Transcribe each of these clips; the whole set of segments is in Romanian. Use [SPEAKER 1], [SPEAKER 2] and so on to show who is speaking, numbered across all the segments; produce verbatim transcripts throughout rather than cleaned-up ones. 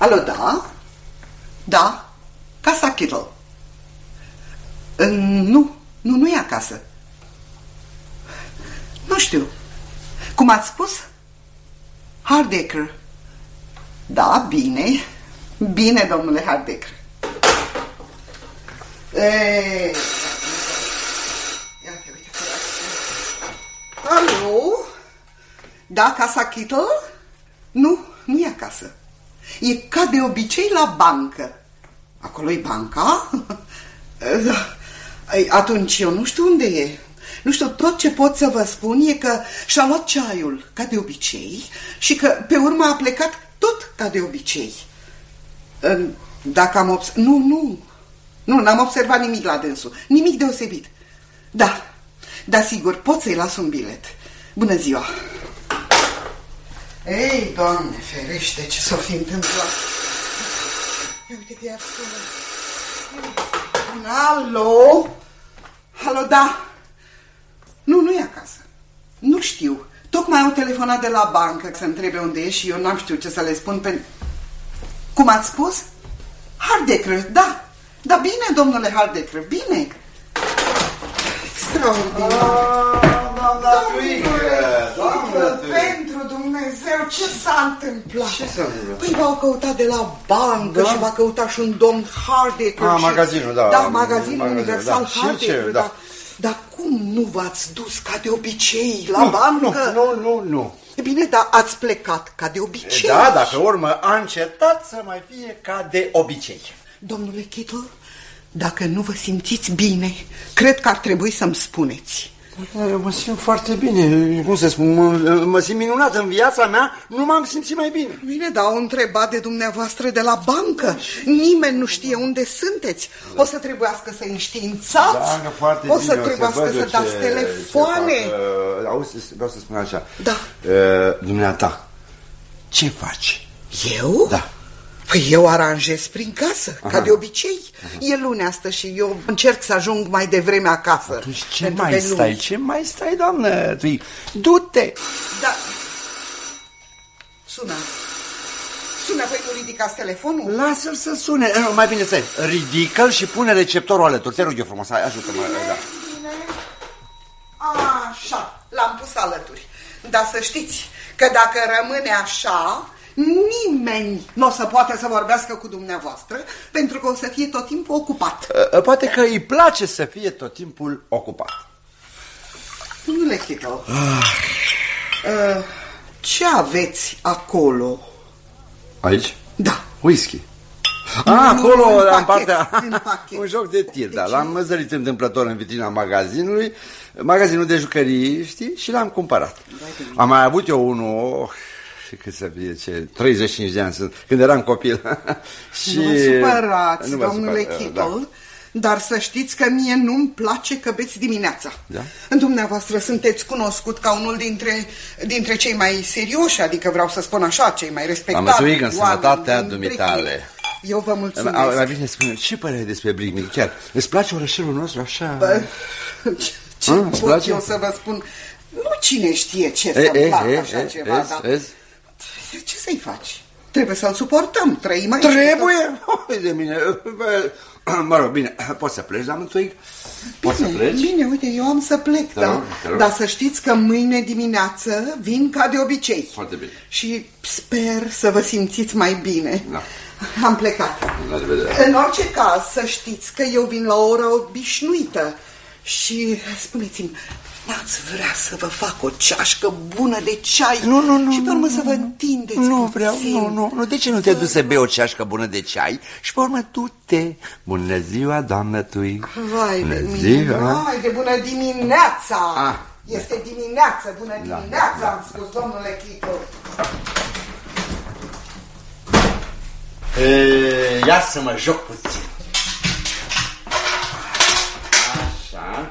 [SPEAKER 1] Alo, da? Da? Casa Kittle. Nu, nu, nu e acasă. Nu știu. Cum ați spus? Hardaker. Da, bine. Bine, domnule Hardaker. Eee... Alo? Da, Casa Kittle? Nu, nu e acasă. E ca de obicei la bancă. Acolo-i banca? Atunci eu nu știu unde e. Nu știu, tot ce pot să vă spun e că și-a luat ceaiul ca de obicei și că pe urmă a plecat tot ca de obicei. Dacă am observat... Nu, nu. Nu, n-am observat nimic la dânsul. Nimic deosebit. Da, da, sigur, pot să-i las un bilet. Bună ziua. Ei, Doamne ferește, ce s-o fi întâmplat. Uite că i-ar sună. Alo? Alo, da. Nu, nu e acasă. Nu știu. Tocmai au telefonat de la bancă să întrebe unde e și eu n-am știut ce să le spun pe... Cum ați spus? Hardaker, da. Da, bine, domnule Hardaker, bine. Extraordinar. Doamnă, pentru Dumnezeu, ce s-a întâmplat?
[SPEAKER 2] Ce s-a întâmplat?
[SPEAKER 1] Păi v-au căutat de la bancă, da? Și v-a căutat și un domn Hardaker.
[SPEAKER 2] Ah,
[SPEAKER 1] și...
[SPEAKER 2] magazinul, da.
[SPEAKER 1] Da, magazinul magazin, Universal
[SPEAKER 2] da.
[SPEAKER 1] Hardaker,
[SPEAKER 2] da.
[SPEAKER 1] da. Dar cum nu v-ați dus ca de obicei la
[SPEAKER 2] nu,
[SPEAKER 1] bancă?
[SPEAKER 2] Nu, nu, nu, nu.
[SPEAKER 1] E bine, dar ați plecat ca de obicei.
[SPEAKER 2] Da, dacă urmă a încetat să mai fie ca de obicei.
[SPEAKER 1] Domnule Kittle, dacă nu vă simțiți bine, cred că ar trebui să-mi spuneți.
[SPEAKER 2] Eu mă simt foarte bine, cum să spun, mă, mă simt minunat în viața mea, nu m-am simțit mai bine.
[SPEAKER 1] Bine, dar au întrebat de dumneavoastră de la bancă, nimeni nu știe unde sunteți, da. O să trebuiască să înștiințați,
[SPEAKER 2] da, foarte
[SPEAKER 1] o
[SPEAKER 2] bine,
[SPEAKER 1] să trebuiască să, să dați ce, telefoane. Ce
[SPEAKER 2] uh, auzi, vreau să spun așa,
[SPEAKER 1] da.
[SPEAKER 2] uh, dumneata, ce faci?
[SPEAKER 1] Eu?
[SPEAKER 2] Da.
[SPEAKER 1] Păi eu aranjez prin casă,
[SPEAKER 2] Aha.
[SPEAKER 1] ca de obicei. Aha. E lunea asta și eu încerc să ajung mai devreme acasă.
[SPEAKER 2] Atunci ce mai stai? Nu... Ce mai stai, doamnă? Du-te!
[SPEAKER 1] Da. Sună. Sună, păi nu ridicați telefonul?
[SPEAKER 2] Lasă-l să sune. Nu, mai bine stai. Ridică-l și pune receptorul alături. Te rog eu frumos, hai, ajută-mă.
[SPEAKER 1] Bine,
[SPEAKER 2] da.
[SPEAKER 1] bine. Așa, l-am pus alături. Dar să știți că dacă rămâne așa... Nimeni nu o să poate să vorbească cu dumneavoastră, pentru că o să fie tot timpul ocupat.
[SPEAKER 2] Poate că îi place să fie tot timpul ocupat.
[SPEAKER 1] Domnule Kittle, ah. Ce aveți acolo?
[SPEAKER 2] Aici?
[SPEAKER 1] Da.
[SPEAKER 2] Whisky. Ah, acolo,
[SPEAKER 1] în,
[SPEAKER 2] în partea...
[SPEAKER 1] în un
[SPEAKER 2] joc de tir, da. L-am măzărit întâmplător în vitrina magazinului, magazinul de jucării, știi, și l-am cumpărat. Am mai avut eu unul... Și cât să fie, ce, treizeci și cinci de ani sunt, când eram copil.
[SPEAKER 1] Și... Nu vă supărați, nu domnule supăr, Kittle, da. Dar să știți că mie nu-mi place că beți dimineața.
[SPEAKER 2] Da?
[SPEAKER 1] Dumneavoastră sunteți cunoscut ca unul dintre, dintre cei mai serioși, adică vreau să spun așa, cei mai respectați.
[SPEAKER 2] Am mătuit în sănătatea dumitale.
[SPEAKER 1] Eu vă mulțumesc.
[SPEAKER 2] Mai bine spune, ce părere despre Bricnic? Chiar, îți place orășelul nostru așa?
[SPEAKER 1] Bă, ce ce
[SPEAKER 2] A,
[SPEAKER 1] pot place? eu să vă spun? Nu cine știe ce să-mi placă așa e, ceva, e, dar... Vezi? Ce să-i faci? Trebuie să-l suportăm, trăim aici.
[SPEAKER 2] Trebuie? Oi de mine. Mă rog, bine, poți să pleci la Mântuic? Poți să pleci?
[SPEAKER 1] Bine, uite, eu am să plec, da, da? Dar să știți că mâine dimineață vin ca de obicei.
[SPEAKER 2] Foarte bine.
[SPEAKER 1] Și sper să vă simțiți mai bine.
[SPEAKER 2] Da.
[SPEAKER 1] Am plecat.
[SPEAKER 2] La revedere.
[SPEAKER 1] În orice caz, să știți că eu vin la o oră obișnuită. Și spuneți-mi, n-ați vrea să vă fac o ceașcă bună de ceai?
[SPEAKER 2] Nu, nu, nu.
[SPEAKER 1] Și pe urmă
[SPEAKER 2] nu,
[SPEAKER 1] să vă întindeți
[SPEAKER 2] Nu
[SPEAKER 1] puțin.
[SPEAKER 2] vreau, nu, nu, nu. De ce nu te duci să bei o ceașcă bună de ceai? Și pe urmă tu-te. Bună ziua, doamnă Tui.
[SPEAKER 1] Vai
[SPEAKER 2] bună
[SPEAKER 1] de mine,
[SPEAKER 2] ziua.
[SPEAKER 1] vai de bună dimineața.
[SPEAKER 2] Ah.
[SPEAKER 1] Este dimineață, bună
[SPEAKER 2] da,
[SPEAKER 1] dimineața,
[SPEAKER 2] da,
[SPEAKER 1] am spus, domnule Kittle.
[SPEAKER 2] E, ia să mă joc puțin. Așa.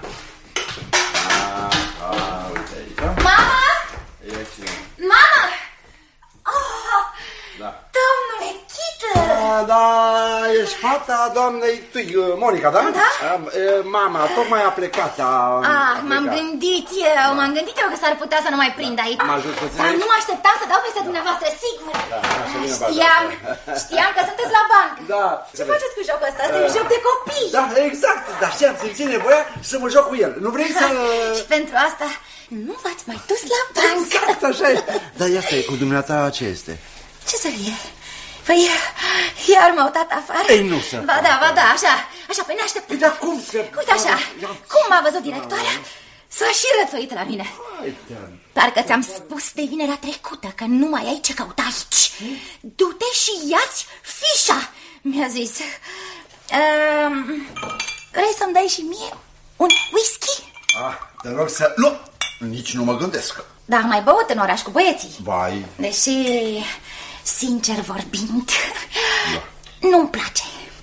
[SPEAKER 3] Mama! Mama! Oh,
[SPEAKER 2] da.
[SPEAKER 3] domnule Kittle!
[SPEAKER 2] Da, da, ești ești fata doamnei Twig, Monica, da?
[SPEAKER 4] Da.
[SPEAKER 2] Mama, tocmai a plecat. A,
[SPEAKER 4] ah, m-am gândit eu, m-am gândit eu că s-ar putea să nu mai prind aici. Dar nu mă așteptam să dau peste dumneavoastră, sigur.
[SPEAKER 2] Da,
[SPEAKER 4] știam, știam că sunteți la bancă.
[SPEAKER 2] Da.
[SPEAKER 4] Ce faceți cu jocul ăsta? Asta e un joc de copii.
[SPEAKER 2] Da, exact, dar știam, simți nevoia să mă joc cu el. Nu vrei să...
[SPEAKER 4] Și pentru asta nu v-ați mai dus la bancă.
[SPEAKER 2] Exact, așa e. Dar ia stai, cu dumneata ce este?
[SPEAKER 4] Ce să fie? Păi, iar m-au dat afară.
[SPEAKER 2] Ei, nu să...
[SPEAKER 4] Ba da, ba da, așa, așa, pe neașteptat.
[SPEAKER 2] Păi, dar cum să...
[SPEAKER 4] Uite așa, cum m-a văzut directoarea, s-a și rățuit la mine. Parcă ți-am spus de vinerea trecută că nu mai ai ce căuta aici. Du-te și ia-ți fișa, mi-a zis. um, Vrei să-mi dai și mie un whisky?
[SPEAKER 2] Ah, te rog să... Nu, nici nu mă gândesc.
[SPEAKER 4] Dar am mai băut în oraș cu băieții.
[SPEAKER 2] Vai.
[SPEAKER 4] Deși, sincer vorbind, da. Nu-mi place.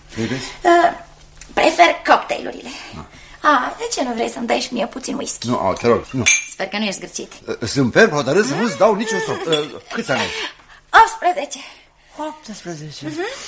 [SPEAKER 4] uh, Prefer cocktailurile. da. Ah, de ce nu vrei să-mi dai și mie puțin whisky?
[SPEAKER 2] Nu, oh, te rog, nu.
[SPEAKER 4] Sper că nu ești zgârcit.
[SPEAKER 2] Sunt ferm hotărât să nu-ți dau niciun strop. uh, Câți ani ai?
[SPEAKER 4] optsprezece.
[SPEAKER 2] optsprezece.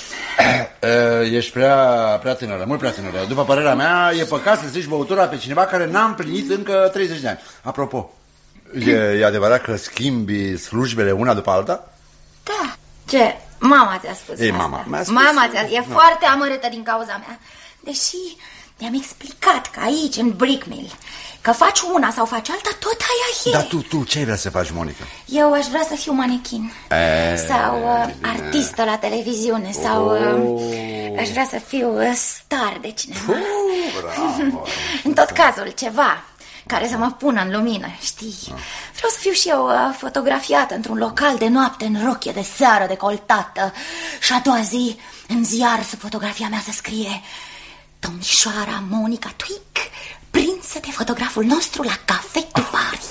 [SPEAKER 2] uh-huh. Ești prea, prea tânără, mult prea tânără. După părerea mea, e păcat să zici băutura pe cineva care n-a împlinit încă treizeci de ani. Apropo, e, e adevărat că schimbi slujbele una după alta?
[SPEAKER 4] Da. Ce? Mama ți-a spus.
[SPEAKER 2] Ei,
[SPEAKER 4] asta.
[SPEAKER 2] mama mi-a spus.
[SPEAKER 4] Mama ți-a... E
[SPEAKER 2] no.
[SPEAKER 4] foarte amărâtă din cauza mea. Deși i-am explicat că aici, în Brick Mill, că faci una sau faci alta, tot aia e.
[SPEAKER 2] Dar tu, tu ce ai vrea să faci, Monica?
[SPEAKER 4] Eu aș vrea să fiu manechin. E, sau uh, artistă la televiziune. oh. Sau uh, aș vrea să fiu uh, star de cineva.
[SPEAKER 2] uh, bravo.
[SPEAKER 4] În tot cazul, ceva care să mă pună în lumină, știi? ah. Vreau să fiu și eu uh, fotografiată într-un local de noapte în rochie de seară decoltată. Și a doua zi, în ziar, sub fotografia mea să scrie: domnișoara Monica Twig, prinsă de fotograful nostru la Café de Paris.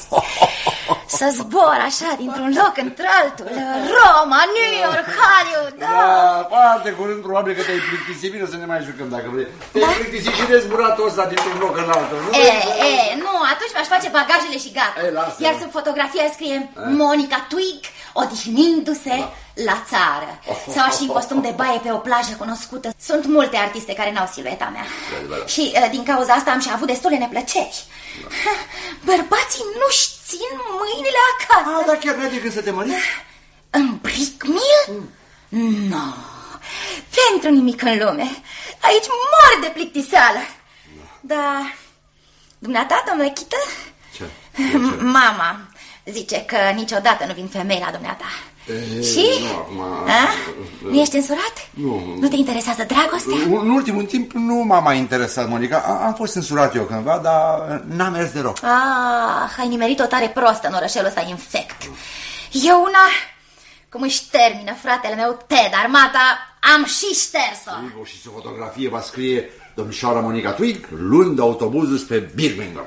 [SPEAKER 4] Să zbor așa dintr-un loc într-altul, Roma, New York, Hollywood. Da,
[SPEAKER 2] da, foarte curând probabil că te-ai plictisit. Bine să ne mai jucăm dacă vrei. Te-ai da? plictisit și de zburatul ăsta dintr-un loc în altul. Nu,
[SPEAKER 4] e, e, nu, atunci mi-aș face bagajele și gata. E, lasă, iar sub fotografia scrie e? Monica Twig, odihnindu-se da. la țară. oh, Sau și în costum de baie pe o plajă cunoscută. Sunt multe artiste care n-au silueta mea. da, da. Și uh, din cauza asta am și avut destule neplăceri. da. Bărbații nu-și țin mâinile acasă.
[SPEAKER 2] Ah, dar chiar n-ai de gând să te măriți?
[SPEAKER 4] În Brick Mill? Mm. Nu, no. Pentru nimic în lume. Aici mor de plictiseală. da. Dar dumneata, domnule Chită?
[SPEAKER 2] Ce?
[SPEAKER 4] Mama zice că niciodată nu vin femei la dumneata. E, și? Nu, nu ești însurat?
[SPEAKER 2] Nu.
[SPEAKER 4] Nu te interesează dragostea?
[SPEAKER 2] În ultimul timp nu m-a mai interesat, Monica. Am fost însurat eu cândva, dar n-am mers deloc.
[SPEAKER 4] Ah, ai nimerit o tare prostă în orășelul ăsta infect. Eu una, cum își termină fratele meu Ted armata, am și șters-o.
[SPEAKER 2] Și sub fotografie va scrie: domnișoara Monica Twig, luând autobuzul spre Birmingham.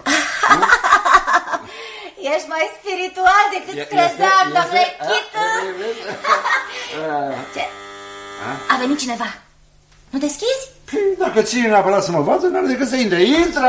[SPEAKER 4] Ești mai spiritual decât e, credeam, domnule Chită. Ce? A? A venit cineva. Nu deschizi?
[SPEAKER 2] Păi, dacă ține neapărat să mă vadă, n-are decât să intre. Intră!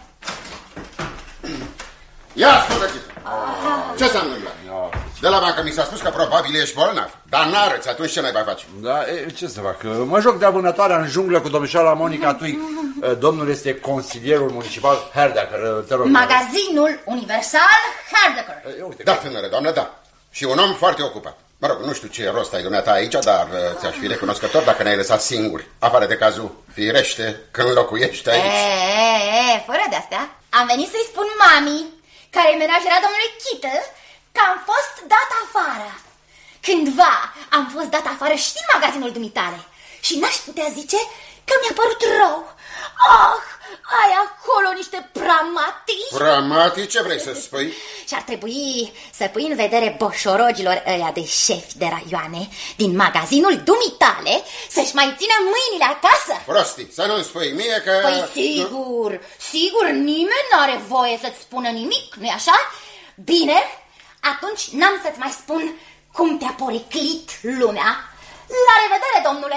[SPEAKER 5] Ia ascultă, Chită. Ce s-a întâmplat? De la bancă mi s-a spus că probabil ești bolnav. Dar n-arăți, atunci ce mai faci?
[SPEAKER 2] Da, e, ce să fac? Mă joc de vânătoarea în junglă cu domnișoara Monica Twig. Domnul este consilierul municipal Herdecker. Te rog.
[SPEAKER 4] Magazinul Universal Herdecker.
[SPEAKER 5] Da, tânăre doamnă, da. Și un om foarte ocupat. Mă rog, nu știu ce rost ai dumneata aici, dar ți-aș fi recunoscător dacă ne-ai lăsat singuri. Afară de cazul firește când locuiești aici.
[SPEAKER 4] E, e, fără de-astea, am venit să-i spun mami, care e menajera domnului Chită, că am fost dat afară. Cândva am fost dat afară și din magazinul dumitale. Și n-aș putea zice că mi-a părut rău. Ah, ai acolo niște pramatici.
[SPEAKER 5] Pramatici? Ce vrei să spui?
[SPEAKER 4] Și ar trebui să pui în vedere boșorogilor ăia de șefi de raioane din magazinul dumitale să-și mai țină mâinile acasă.
[SPEAKER 5] Prostii, să nu-mi spui mie că...
[SPEAKER 4] Păi sigur, sigur, nimeni n-are voie să-ți spună nimic, nu-i așa? Bine, atunci n-am să-ți mai spun cum te-a poriclit lumea. La revedere, domnule!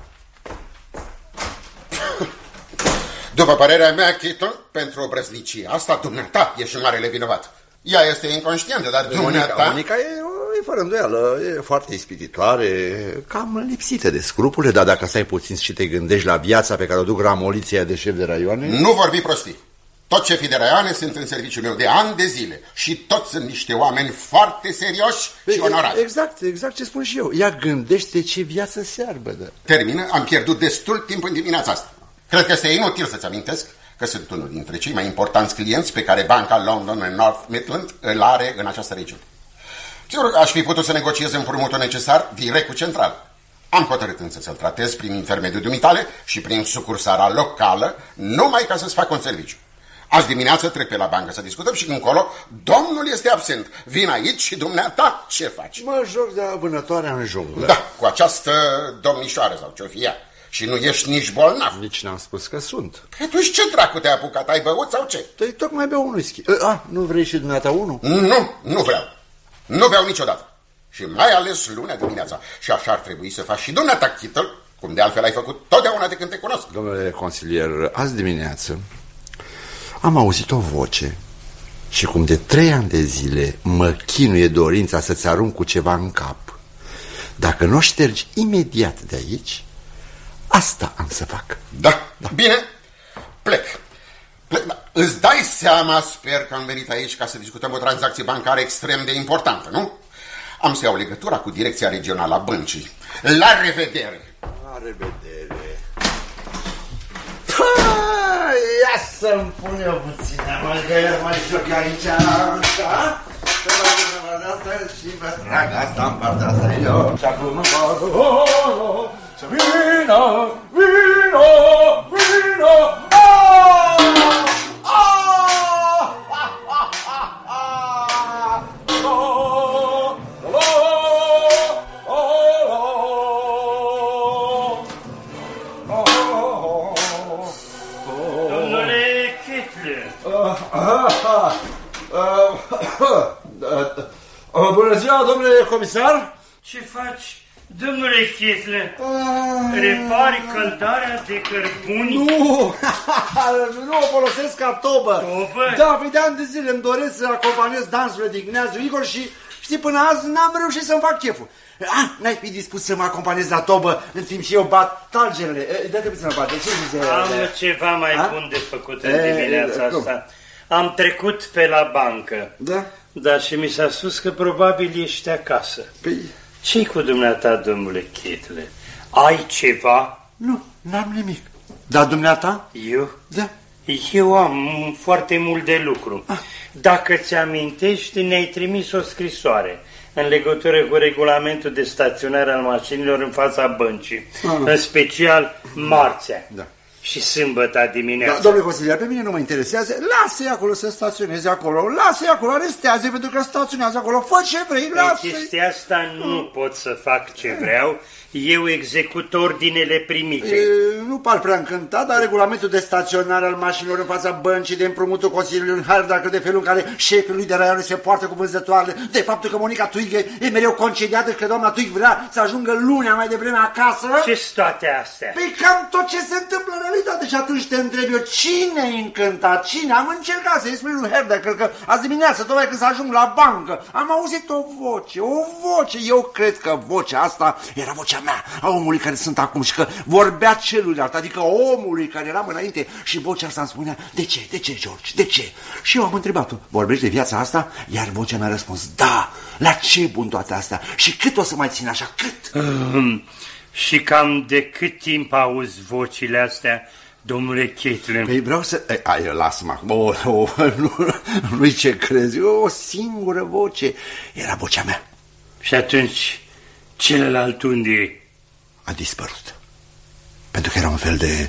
[SPEAKER 5] După părerea mea, Keaton, pentru obrăznicia asta, dumneata ești marele vinovat. Ea este inconștientă, dar dumneata...
[SPEAKER 2] Monica e, e fără îndoială, e foarte ispititoare, cam lipsită de scrupule, dar dacă stai puțin și te gândești la viața pe care o duc ramoliția de șef de raioane...
[SPEAKER 5] Nu vorbi prostii. Toți șefii de raioane sunt în serviciul meu de ani de zile și toți sunt niște oameni foarte serioși și onorați.
[SPEAKER 2] Exact, exact ce spun și eu. Ia gândește ce viață searbădă.
[SPEAKER 5] Termină, am pierdut destul timp în dimineața asta. Cred că este inutil să-ți amintesc că sunt unul dintre cei mai importanți clienți pe care Banca London and North Midland îl are în această regiune. Sigur, aș fi putut să negociez împrumutul necesar direct cu central. Am hotărât însă să-l tratez prin intermediul dumitale și prin sucursala locală, numai ca să-ți fac un serviciu. Azi dimineață trec pe la bancă să discutăm și încolo domnul este absent. Vin aici și dumneata ce faci?
[SPEAKER 2] Mă joc de vânătoarea în junglă.
[SPEAKER 5] Da, cu această domnișoară sau ce-o fie. Și nu ești nici bolnav.
[SPEAKER 2] Nici n-am spus că sunt.
[SPEAKER 5] Păi atunci ce dracu te-ai apucat? Ai băut sau ce?
[SPEAKER 2] Păi tocmai beau un whisky. A, nu vrei și dumneata unul?
[SPEAKER 5] Nu, nu vreau. Nu beau niciodată. Și mai ales lunea dimineața. Și așa ar trebui să faci și dumneata, Kittle, cum de altfel ai făcut totdeauna de când te cunosc.
[SPEAKER 2] Domnule consilier, azi dimineață am auzit o voce și cum de trei ani de zile mă chinuie dorința să-ți arunc cu ceva în cap. Dacă nu o ștergi imediat de aici, asta am să fac.
[SPEAKER 5] Da, da. Bine, plec. plec. Da. Îți dai seama, sper că am venit aici ca să discutăm o tranzacție bancară extrem de importantă, nu? Am să iau legătura cu direcția regională a băncii. La revedere!
[SPEAKER 2] La revedere! Ia să-mi pun eu puțină, mă, că eu mă joc aici, așa, și mă trag asta în partea asta, eu, și acum mă fac, să vină, vină, vină, Bună ziua, domnule comisar!
[SPEAKER 6] Ce faci, domnule Kittle? Repari căldarea de cărbuni?
[SPEAKER 2] Nu, nu o folosesc ca tobă.
[SPEAKER 6] Tobă?
[SPEAKER 2] Da, pe de ani de zile îmi doresc să acompaniez dansurile din Ignațiu Igor și, știi, până azi n-am reușit să-mi fac cheful. Ah, n-ai fi dispus să mă acompaniez la tobă în timp și eu bat talgerele. Dă-te puțin la parte.
[SPEAKER 6] Am ceva mai A? bun de făcut în dimineața e, asta. Am trecut pe la bancă.
[SPEAKER 2] Da?
[SPEAKER 6] Da, și mi s-a spus că probabil ești acasă.
[SPEAKER 2] Păi...
[SPEAKER 6] Ce-i cu dumneata, domnule Kittle? Ai ceva?
[SPEAKER 2] Nu, n-am nimic. Dar dumneata?
[SPEAKER 6] Eu?
[SPEAKER 2] Da.
[SPEAKER 6] Eu am foarte mult de lucru. Ah. Dacă ți-amintești, ne-ai trimis o scrisoare în legătură cu regulamentul de staționare al mașinilor în fața băncii. Ah. În special marțea. Da. Și sâmbătă dimineața.
[SPEAKER 2] Da, domnule consilier, pe mine nu mă interesează. Lasă-i acolo să staționeze acolo. Lasă-i acolo, arestează pentru că staționează acolo. Fă ce vrei, lasă-i.
[SPEAKER 6] În chestia asta nu pot să fac ce vreau. Eu execut ordinele primite.
[SPEAKER 2] E, nu par prea încântat, dar regulamentul de staționare al mașinilor în fața băncii, de împrumutul Consiliului în Har, dacă de felul în care șeful lui de raion se poartă cu vânzătoarele, de faptul că Monica Twig e mereu concediată și că doamna Twig vrea să ajungă lunea mai devreme acasă.
[SPEAKER 6] Ce-s toate astea?
[SPEAKER 2] Păi cam tot ce se întâmplă în realitate. Și atunci te întreb eu, cine e încântat? Cine? Am încercat să-i spun lui Herder, cred că azi dimineață, tocmai când să ajung la bancă, am auzit o voce, o voce. Eu cred că vocea asta era vocea mea, a omului care sunt acum și că vorbea celuilalt, adică omului care eram înainte, și vocea asta îmi spunea, de ce, de ce, George, de ce? Și eu am întrebat-o, vorbești de viața asta? Iar vocea mi-a răspuns, da, la ce bun toate astea? Și cât o să mai țin așa, cât?
[SPEAKER 6] Um, și cam de cât timp auzi vocile astea, domnule Kittle?
[SPEAKER 2] Păi vreau să... Ai, lasă-mă, oh, oh, nu, nu-i ce crezi, o singură voce, era vocea mea.
[SPEAKER 6] Și atunci, celălalt unde e?
[SPEAKER 2] A dispărut. Pentru că era un fel de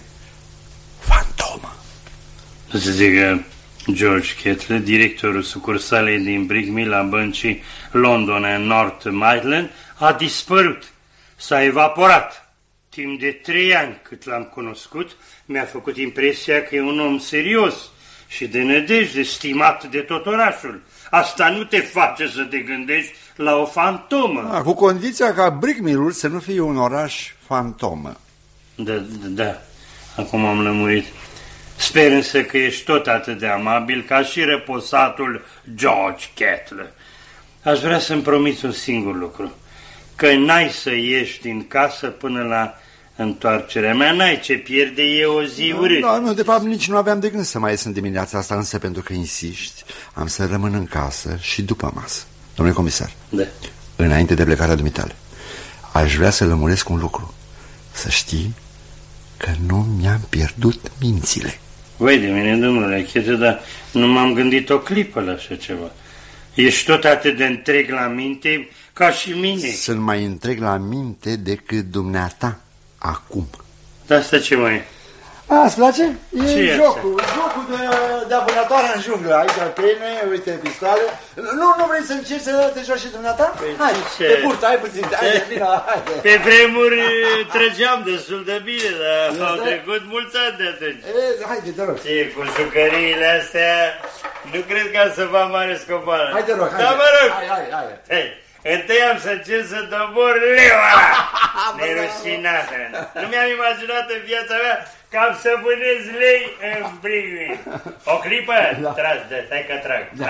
[SPEAKER 2] fantomă.
[SPEAKER 6] Să se zică George Kittle, directorul sucursalei din Brickmill la băncii London and North Midland, a dispărut. S-a evaporat. Timp de trei ani cât l-am cunoscut, mi-a făcut impresia că e un om serios și de nădejde, stimat de tot orașul. Asta nu te face să te gândești la o fantomă.
[SPEAKER 2] A, cu condiția ca Brickmill-ul să nu fie un oraș fantomă.
[SPEAKER 6] Da, da, da. Acum am lămurit. Sper însă că ești tot atât de amabil ca și răposatul George Kittle. aș vrea să-mi promiți un singur lucru. Că n-ai să ieși din casă până la întoarcerea mea. N-ai ce pierde, e o zi urâtă.
[SPEAKER 2] Nu, nu, de fapt nici nu aveam de gând să mai ies în dimineața asta, însă pentru că insiști, am să rămân în casă și după masă. Domnule comisar,
[SPEAKER 6] da.
[SPEAKER 2] Înainte de plecarea dumitale, aș vrea să lămuresc un lucru. Să știi că nu mi-am pierdut mințile.
[SPEAKER 6] Voi de mine, domnule Chete, dar nu m-am gândit o clipă la așa ceva. Ești tot atât de întreg la minte ca și mine.
[SPEAKER 2] Sunt mai întreg la minte decât dumneata acum.
[SPEAKER 6] Dar asta ce mai e?
[SPEAKER 2] A, îți place? E
[SPEAKER 6] ce
[SPEAKER 2] jocul, e jocul de, de vânătoare în junglă. Aici pene, uite pistoale. Nu, nu vrei să încerci să te joci și dumneata?
[SPEAKER 6] Păi
[SPEAKER 2] hai,
[SPEAKER 6] ce?
[SPEAKER 2] te purtă, hai puțin, hai, vină, haide.
[SPEAKER 6] Pe vremuri trăgeam destul de bine, dar este? Au trecut mulți ani de atunci.
[SPEAKER 2] E, haide, te rog.
[SPEAKER 6] Ce, cu jucăriile astea, nu cred că am să vă mare scopană.
[SPEAKER 2] Hai, te rog, hai.
[SPEAKER 6] Da, mă rog.
[SPEAKER 2] Hai, hai, hai.
[SPEAKER 6] Hai. Întâi am să încerc să dobor leu ăla, nerușinată. Nu mi-am imaginat în viața mea că am să vânez lei în Brigville. O clipă? Da. Trag, de, stai că trag. Da.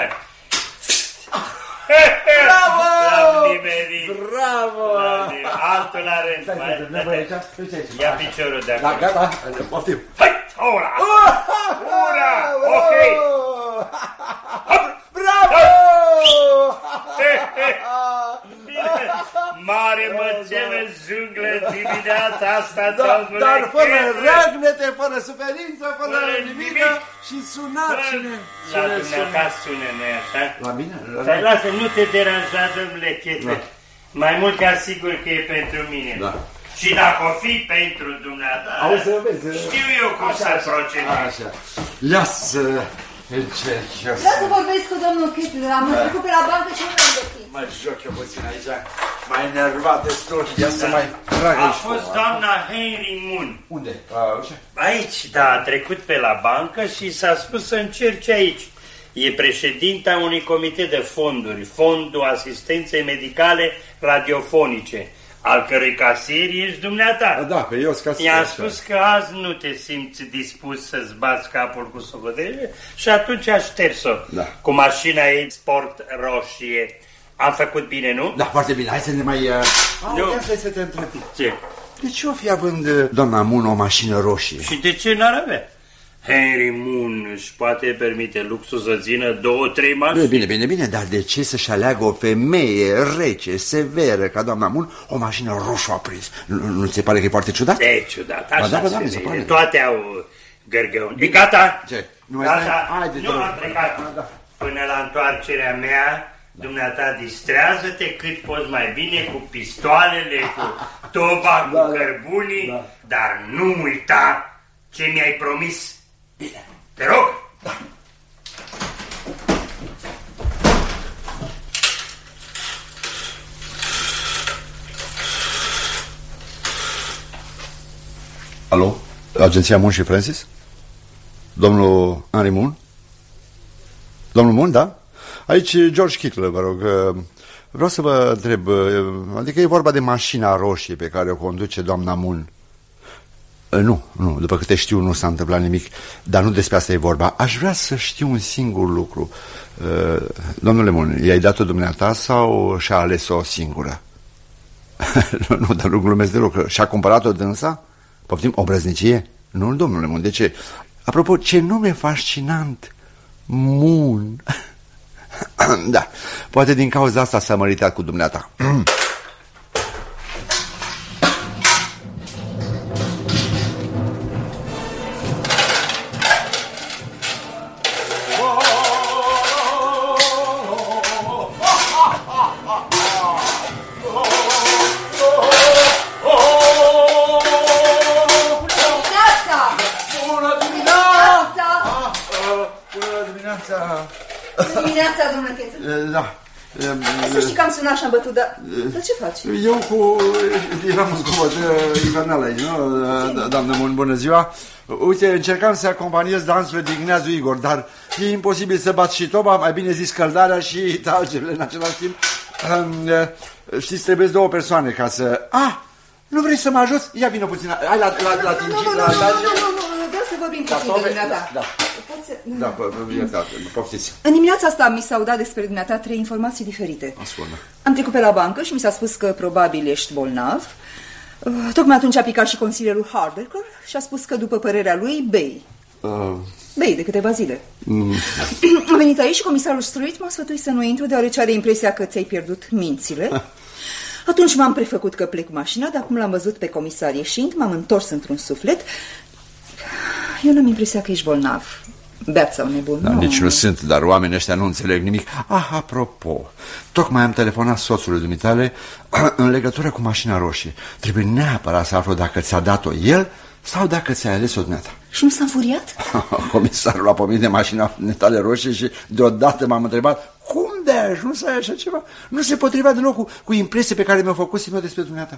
[SPEAKER 2] Bravo!
[SPEAKER 6] L-am nimerit.
[SPEAKER 2] Bravo!
[SPEAKER 6] Altul la rând.
[SPEAKER 2] Stai, stai, stai, stai, stai, stai, stai.
[SPEAKER 6] Ia piciorul de acolo.
[SPEAKER 2] Da, gata, poftim.
[SPEAKER 6] Hai, ora! Ura! Ok!
[SPEAKER 2] Bravo!
[SPEAKER 6] Mare mățelă junglă dimineața asta,
[SPEAKER 2] da,
[SPEAKER 6] domnule.
[SPEAKER 2] dar fără răgnete, fără suferință, fără nimic și sunați-ne.
[SPEAKER 6] La dumneata sună, nu-i așa?
[SPEAKER 2] La mine?
[SPEAKER 6] Dar lasă, nu te deranja, domnule Chete. Mai mult ca sigur că e pentru mine.
[SPEAKER 2] Da.
[SPEAKER 6] Și dacă o fi pentru dumneata,
[SPEAKER 2] auzi, vezi,
[SPEAKER 6] știu eu cum să procedez.
[SPEAKER 2] Așa. Ia să încerc eu
[SPEAKER 7] Vreau să vorbesc cu domnul Chete. Am trecut pe la bancă și nu l-am găsit.
[SPEAKER 2] Mă joc eu puțin aici, mai nervat destul. Ia să mai trag
[SPEAKER 6] A
[SPEAKER 2] aici.
[SPEAKER 6] fost doamna Henry Moon.
[SPEAKER 2] Unde?
[SPEAKER 6] Aici, da, a trecut pe la bancă și s-a spus să încerce aici. E președinta unui comitet de fonduri, Fondul Asistenței Medicale Radiofonice, al cărui casier ești dumneata.
[SPEAKER 2] Da, pe eu scasier.
[SPEAKER 6] I-am spus că azi nu te simți dispus să-ți bați capul cu socotelele și atunci a șters-o.
[SPEAKER 2] Da.
[SPEAKER 6] Cu mașina ei sport roșie. Am făcut bine, nu?
[SPEAKER 2] Da, foarte bine. Hai să ne mai... Uh...
[SPEAKER 6] Nu.
[SPEAKER 2] Ia să te întreb.
[SPEAKER 6] Ce?
[SPEAKER 2] De ce o fi având doamna Moon o mașină roșie?
[SPEAKER 6] Și de ce n-ar avea? Henry Moon își poate permite luxul să țină două, trei mașini.
[SPEAKER 2] Bine, bine, bine, dar de ce să-și aleagă o femeie rece, severă ca doamna Moon o mașină roșu aprins? Nu, nu ți se pare că e foarte ciudat?
[SPEAKER 6] E ciudat, așa
[SPEAKER 2] da, da,
[SPEAKER 6] se,
[SPEAKER 2] se pare.
[SPEAKER 6] Toate au gărgăuni. E gata?
[SPEAKER 2] Ce? Nu mai
[SPEAKER 6] Gata?
[SPEAKER 2] stai? Haide,
[SPEAKER 6] nu am plecat.
[SPEAKER 2] Da, da.
[SPEAKER 6] Până la întoarcerea mea, dumneata, distrează-te cât poți mai bine cu pistoalele, cu toba,
[SPEAKER 2] da,
[SPEAKER 6] cu cărbunii, da. Dar nu uita ce mi-ai promis.
[SPEAKER 2] Bine.
[SPEAKER 6] Te rog!
[SPEAKER 2] Da. Alo? Agenția Moon și Francis? Domnul Henry Moon? Domnul Moon, da? Aici George Kittle, vă rog. Vreau să vă întreb, adică e vorba de mașina roșie pe care o conduce doamna Moon. Nu, nu, după câte știu nu s-a întâmplat nimic, dar nu despre asta e vorba. Aș vrea să știu un singur lucru. Domnule Moon, i-ai dat-o dumneata sau și-a ales-o singură? nu, nu, dar nu glumesc deloc. Și-a cumpărat-o dânsa? Poftim, o brăznicie? Nu, domnule Moon, de ce? Apropo, ce nume fascinant! Moon! Da, poate din cauza asta s-a măritat cu dumneata. Da.
[SPEAKER 7] Să știi că am sunat și am bătut, dar, dar ce faci?
[SPEAKER 2] Eu cu... eram în zgomot invernal aici, nu? Doamnă Moon, bună ziua. Uite, încercam să acompaniez dansul de Ignațiu Igor, dar e imposibil să bat și toba, mai bine zis căldarea și talgele în același timp. Știți, trebuie două persoane ca să... Ah, nu vrei să mă ajuți? Ia vină puțin, hai la, la, la, la,
[SPEAKER 7] nu, nu, nu, nu, nu, nu, nu, vreau să vorbim puțin de dumneata. Poți
[SPEAKER 2] Da, iertați, poftiți.
[SPEAKER 8] În dimineața asta mi s-au dat despre dumneata trei informații diferite.
[SPEAKER 2] Ascultă.
[SPEAKER 8] Am trecut pe la bancă și mi s-a spus că probabil ești bolnav. Tocmai atunci a picat și consilierul Hardaker și a spus că, după părerea lui, bei.
[SPEAKER 2] Uh.
[SPEAKER 8] Bei de câteva zile.
[SPEAKER 2] Mm.
[SPEAKER 8] Am venit aici și comisarul Street m-a sfătuit să nu intru, deoarece are impresia că ți-ai pierdut mințile. Atunci m-am prefăcut că plec cu mașina, dar acum l-am văzut pe comisar ieșind, m-am întors într-un suflet. Eu n-am impresia că ești bolnav. Beat sau nebun.
[SPEAKER 2] Da,
[SPEAKER 8] no.
[SPEAKER 2] Nici nu sunt, dar oamenii ăștia nu înțeleg nimic. Ah, apropo, tocmai am telefonat soțului dumitale în legătură cu mașina roșie. Trebuie neapărat să aflu dacă ți-a dat-o el sau dacă ți-a ales-o dumneata.
[SPEAKER 8] Și nu s-a înfuriat?
[SPEAKER 2] Comisarul a pomenit de mașina tale roșie și deodată m-am întrebat cum de ajuns să ai așa ceva? Nu se potrivea deloc cu, cu impresia pe care mi-a făcut eu despre dumneata.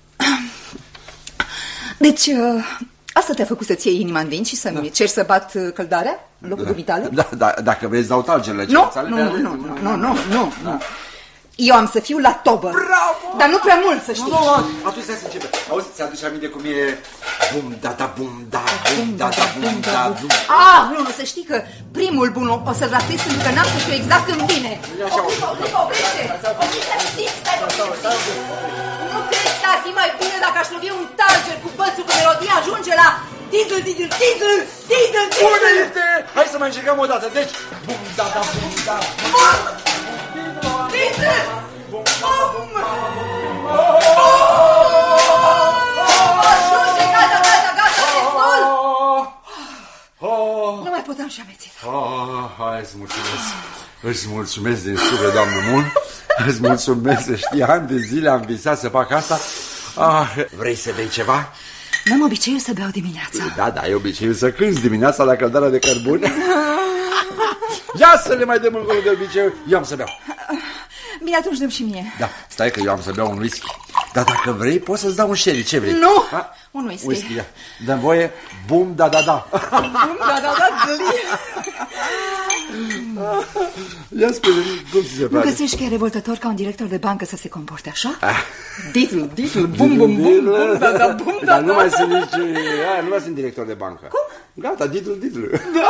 [SPEAKER 8] Deci, asta te-a făcut să-ți iei inima în vin și să-mi da. ceri să bat căldarea în locul
[SPEAKER 2] da.
[SPEAKER 8] dumitale?
[SPEAKER 2] Da, da, dacă vrei să dau talgele.
[SPEAKER 8] Nu, nu, nu, nu, nu, nu, nu, nu. Eu am să fiu la tobă.
[SPEAKER 2] Bravo!
[SPEAKER 8] Dar nu prea mult, să știi.
[SPEAKER 2] Nu, nu, atunci să începe. Auzi, ți-aduce aminte cum e bum, da, da, bum, da, bum, da, da, bum, da, bum.
[SPEAKER 8] Ah, nu, nu, să știi că primul bun o să-l ratez pentru că n-am să știu exact când vine. Opriți-o, opriți-o, opriți-o, opriți-o, nu crezi că ar fi mai bine dacă aș lovi un talger cu bățul cu melodie ajunge la Didl, didl, didl, didl, didl.
[SPEAKER 2] Bună este! Hai să mai încercăm o dată. Deci, bum, da, da, bum, da,
[SPEAKER 8] bum. Didl! Bum! Ajunge, gata, gata, gata, destul! Nu mai puteam și amețit.
[SPEAKER 2] Hai, îți mulțumesc. Îți mulțumesc din suflet, doamnă Mun. Îți mulțumesc, să știi, ani de zile am visat să fac asta. Ah, vrei să bei ceva?
[SPEAKER 8] N-am obiceiul să beau dimineața.
[SPEAKER 2] Da, da, e obiceiul să cânti dimineața la căldarea de cărbune. Ia să le mai dăm încolo de obiceiul. Eu am să beau.
[SPEAKER 8] Bine, atunci dăm și mie.
[SPEAKER 2] Da, stai că eu am să beau un whisky. Dar dacă vrei, poți să-ți dau un sherry. Ce vrei?
[SPEAKER 8] Nu, ha? Un whisky.
[SPEAKER 2] Whisky, ia. Dă-mi voie, bum, da, da, da.
[SPEAKER 8] Bum, da, da, da,
[SPEAKER 2] ia spune, cum ți se pare?
[SPEAKER 8] Nu găsești că e revoltător ca un director de bancă să se comporte așa? Didl, didl, bum, bum, bum, bum, da, da, bum, da, da.
[SPEAKER 2] Dar nu mai sunt nici, aia, nu mai sunt director de bancă.
[SPEAKER 8] Cum?
[SPEAKER 2] Gata, didl, didl.
[SPEAKER 8] Da.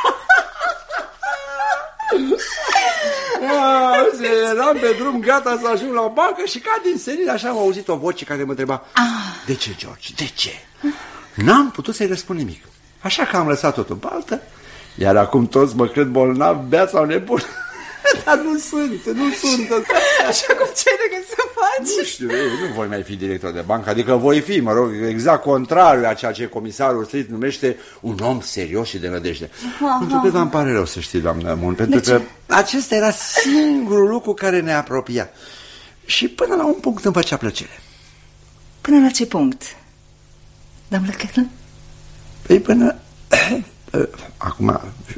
[SPEAKER 2] Eram pe drum gata să ajung la o bancă și ca din senin așa am auzit o voce care mă întreba ah. De ce, George, de ce? N-am putut să-i răspund nimic. Așa că am lăsat totul în baltă. Iar acum toți mă cred bolnav, beat sau nebun. Dar nu sunt, nu sunt.
[SPEAKER 8] Așa cum ce de gând să faci?
[SPEAKER 2] Nu știu, eu nu voi mai fi director de bancă. Adică voi fi, mă rog, exact contrariu a ceea ce comisarul Street numește un om serios și de nădejde. Aha. Pentru că îmi pare rău să știi, doamnă Mun, pentru că acesta era singurul lucru care ne apropia. Și până la un punct îmi făcea plăcere.
[SPEAKER 8] Până la ce punct, doamnă Kettle?
[SPEAKER 2] Păi până... Acum...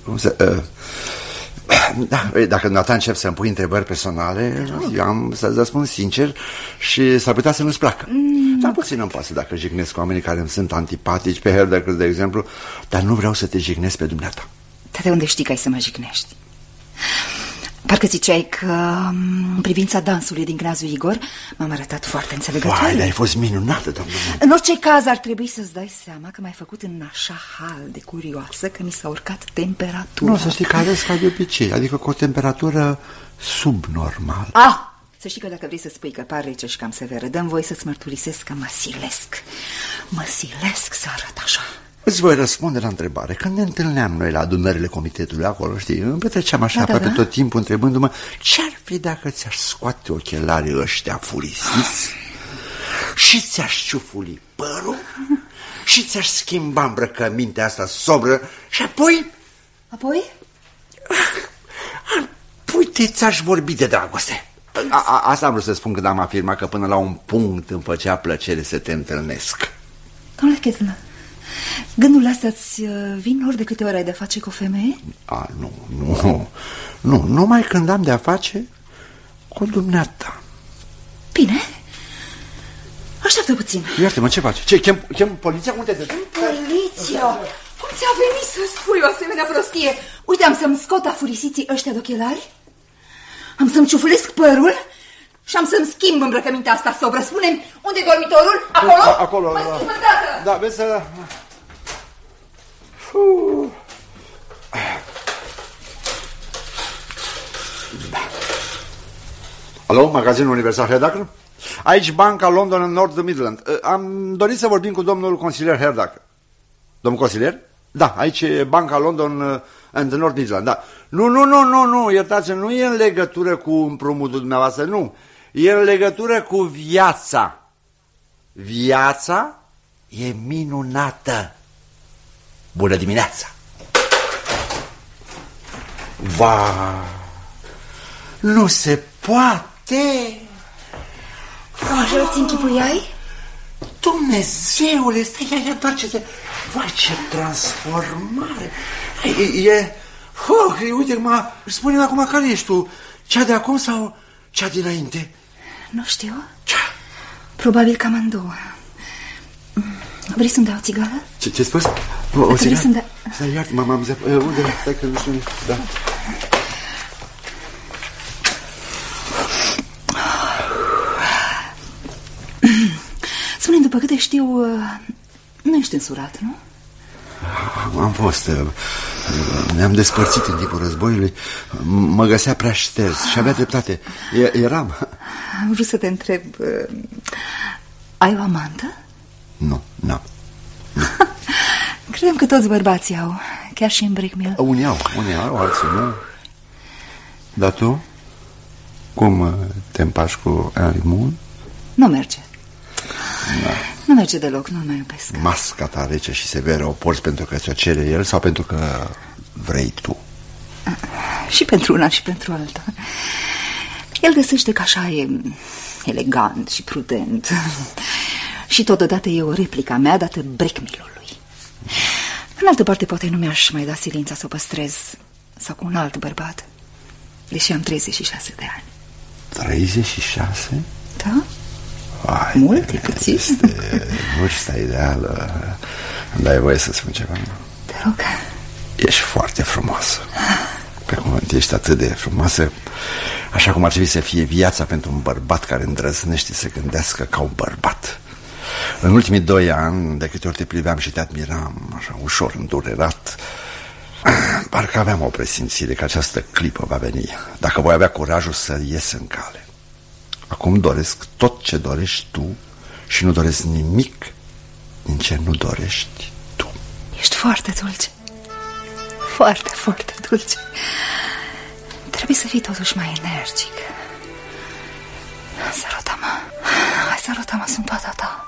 [SPEAKER 2] Da, dacă dumneata încep să-mi pui întrebări personale, eu am să-ți răspund sincer și s-ar putea să nu-ți placă. Mm. Dar puțin îmi pasă dacă jignesc oamenii care îmi sunt antipatici, pe Hardaker, de exemplu, dar nu vreau să te jignesc pe dumneata.
[SPEAKER 8] Dar de unde știi că ai să mă jignești? Parcă ziceai că în privința dansului din Cnazul Igor m-am arătat foarte înțelegătoare.
[SPEAKER 2] Vai, dar ai fost minunată, doamnă.
[SPEAKER 8] În orice caz ar trebui să-ți dai seama că m-ai făcut în așa hal de curioasă că mi s-a urcat temperatura.
[SPEAKER 2] Nu, să știi că arăți ca de obicei, adică cu o temperatură subnormală.
[SPEAKER 8] Ah! Să știi că dacă vrei să spui că par rece și cam severă, dă-mi voie să-ți mărturisesc că mă silesc. Mă silesc să arăt așa.
[SPEAKER 2] Îți voi răspunde la întrebare. Când ne întâlneam noi la adunările comitetului acolo, știi, îmi petreceam așa da, aproape da, da. tot timpul întrebându-mă ce-ar fi dacă ți-aș scoate ochelarii ăștia furisiți și ți-aș ciufuli părul și ți-aș schimba îmbrăcămintea asta sobră și apoi...
[SPEAKER 8] Apoi?
[SPEAKER 2] Uite, ți-aș vorbi de dragoste. A, a, asta am vrut să spun când am afirmat că până la un punct îmi făcea plăcere să te întâlnesc.
[SPEAKER 8] Domnule Kettle, gândurile astea îți vin ori de câte ori ai de-a face cu o femeie?
[SPEAKER 2] A, nu, nu, nu, numai când am de-a face cu dumneata.
[SPEAKER 8] Bine, așteaptă puțin.
[SPEAKER 2] Iartă-mă, ce faci? Ce, chem, chem poliția? Unde te...
[SPEAKER 8] Poliția? Cum ți-a venit să spui o asemenea prostie? Uite, am să-mi scot afurisiții ăștia de ochelari, am să-mi ciufulesc părul și am să-mi schimb îmbrăcămintea asta sobră. Spune-mi, unde e dormitorul? Acolo?
[SPEAKER 2] A, acolo,
[SPEAKER 8] mă
[SPEAKER 2] da.
[SPEAKER 8] schimb îndată.
[SPEAKER 2] Da, vezi să... Uf. Alo, magazinul Universal Herdacker? Aici Banca London în North Midland. Am dorit să vorbim cu domnul consilier Herdacker. Domnul consilier? Da, aici e Banca London and North Midland, da. Nu, nu, nu, nu, nu, iertați, nu e în legătură cu împrumutul dumneavoastră, nu. E în legătură cu viața. Viața e minunată. Bună dimineața! Va, nu se poate!
[SPEAKER 4] Așa îți închipuiai?
[SPEAKER 2] Dumnezeule, stai, ia, ia, doar ce se... Vai, ce transformare! E... e... Oh, uite, ma, spune-mi acum care ești tu, cea de acum sau cea dinainte?
[SPEAKER 8] Nu știu.
[SPEAKER 2] Ce?
[SPEAKER 8] Probabil cam amândouă. Vrei să-mi dau o țigară?
[SPEAKER 2] Ce, ce spus? O, o țigară?
[SPEAKER 8] Să-mi da...
[SPEAKER 2] Stai, iartă, mama, am zis, unde? Stai că nu știu, da.
[SPEAKER 8] Spune-mi, după câte știu, nu ești însurat, nu?
[SPEAKER 2] Am fost. Ne-am despărțit în timpul războiului. Mă găsea prea șters și avea dreptate. Eram.
[SPEAKER 8] Am vrut să te întreb, ai o amantă?
[SPEAKER 2] Nu, n-am.
[SPEAKER 8] Credem că toți bărbații au, chiar și în Brickmill.
[SPEAKER 2] Unii au, unii au, alții nu. Dar tu? Cum te împaci cu Henry Moon?
[SPEAKER 8] Nu merge.
[SPEAKER 2] Da.
[SPEAKER 8] Nu merge deloc, nu-l mai iubesc.
[SPEAKER 2] Masca ta rece și severă o porți pentru că ți-o cere el sau pentru că vrei tu?
[SPEAKER 8] Și pentru una și pentru alta. El găsește că așa e elegant și prudent. Și totodată e o replică a mea dată Brickmill-ului. În altă parte poate nu mi-aș mai da silința să o păstrez sau cu un alt bărbat, deși am treizeci și șase de ani.
[SPEAKER 2] treizeci și șase?
[SPEAKER 8] Da?
[SPEAKER 2] Vai,
[SPEAKER 8] mult, e puțin.
[SPEAKER 2] Este vârsta ideală. Îmi dai voie să spun ceva?
[SPEAKER 8] Te rog.
[SPEAKER 2] Ești foarte frumoasă. Pe cuvânt, ești atât de frumoasă, așa cum ar trebui să fie viața pentru un bărbat care îndrăznește să gândească ca un bărbat. În ultimii doi ani, de câte ori te priveam și te admiram, așa, ușor îndurerat, parcă aveam o presimțire că această clipă va veni, dacă voi avea curajul să ies în cale. Acum doresc tot ce dorești tu și nu doresc nimic din ce nu dorești tu.
[SPEAKER 8] Ești foarte dulce. Foarte, foarte dulce. Trebuie să fii totuși mai energic. Sărută-mă. Hai, sărută-mă, sunt toată ta.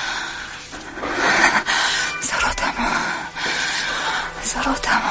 [SPEAKER 8] Sărută-mă. Sărută-mă.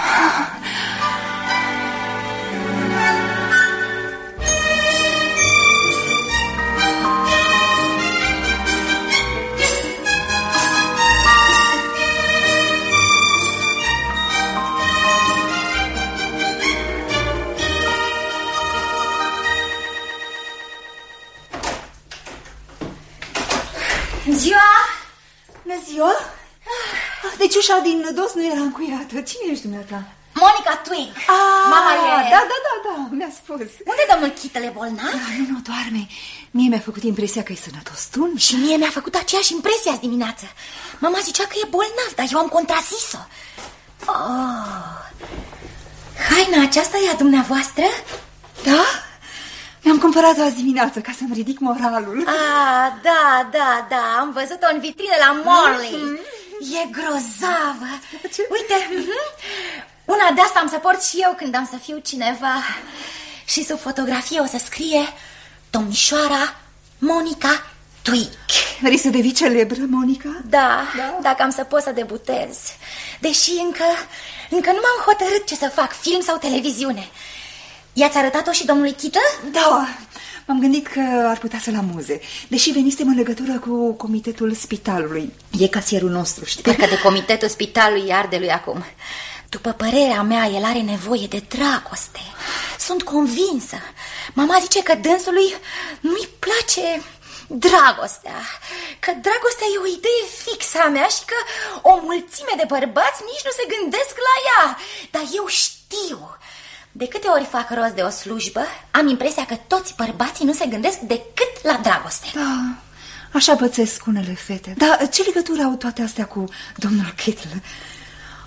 [SPEAKER 4] Ziua!
[SPEAKER 8] Bună ziua! Deci ușa din dos nu era încuiată. Cine ești dumneata?
[SPEAKER 4] Monica Twig.
[SPEAKER 8] Ah,
[SPEAKER 4] Mama e...
[SPEAKER 8] Da, da, da, da, mi-a spus.
[SPEAKER 4] Unde domnul Chitele bolnav?
[SPEAKER 8] Da, nu, nu, doarme. Mie mi-a făcut impresia că e sănătos. Tu?
[SPEAKER 4] Și mie mi-a făcut aceeași impresie azi dimineață. Mama zicea că e bolnav, dar eu am contrazis-o. Oh. Haina aceasta e a dumneavoastră?
[SPEAKER 8] Da? Mi-am cumpărat-o azi dimineață ca să-mi ridic moralul.
[SPEAKER 4] Ah, da, da, da, am văzut-o în vitrină la Morley. Mm-hmm. E grozavă. Ce? Uite, una de asta am să port și eu când am să fiu cineva. Și sub fotografie o să scrie domnișoara Monica Twig.
[SPEAKER 8] Vrei să devii celebră, Monica?
[SPEAKER 4] Da, da, dacă am să pot să debutez. Deși încă, încă nu m-am hotărât ce să fac, film sau televiziune. I-ați arătat-o și domnului Chită?
[SPEAKER 8] Da, m-am gândit că ar putea să-l amuze. Deși venisem în legătură cu comitetul spitalului. E casierul nostru, știi?
[SPEAKER 4] Parcă de comitetul spitalului Ardelui acum. După părerea mea, el are nevoie de dragoste. Sunt convinsă. Mama zice că dânsului nu-i place dragostea. Că dragostea e o idee fixă a mea și că o mulțime de bărbați nici nu se gândesc la ea. Dar eu știu. De câte ori fac rost de o slujbă, am impresia că toți bărbații nu se gândesc decât la dragoste.
[SPEAKER 8] Da, așa pățesc unele fete. Dar ce legătură au toate astea cu domnul Kettle?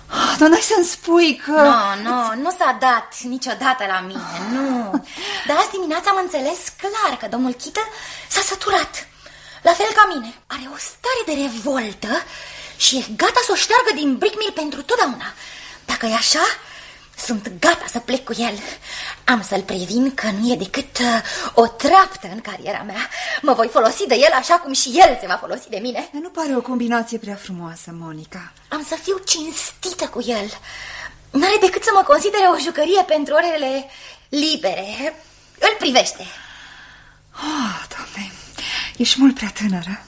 [SPEAKER 8] Dar n-ai să-mi spui că...
[SPEAKER 4] Nu, nu, nu s-a dat niciodată la mine, nu. Dar azi dimineața am înțeles clar că domnul Chită s-a săturat. La fel ca mine. Are o stare de revoltă și e gata să o șteargă din Brickmill pentru totdeauna. Dacă e așa, sunt gata să plec cu el. Am să-l previn că nu e decât uh, o treaptă în cariera mea. Mă voi folosi de el așa cum și el se va folosi de mine.
[SPEAKER 8] Nu pare o combinație prea frumoasă, Monica.
[SPEAKER 4] Am să fiu cinstită cu el. N-are decât să mă considere o jucărie pentru orele libere. Îl privește.
[SPEAKER 8] Oh, Doamne, ești mult prea tânără.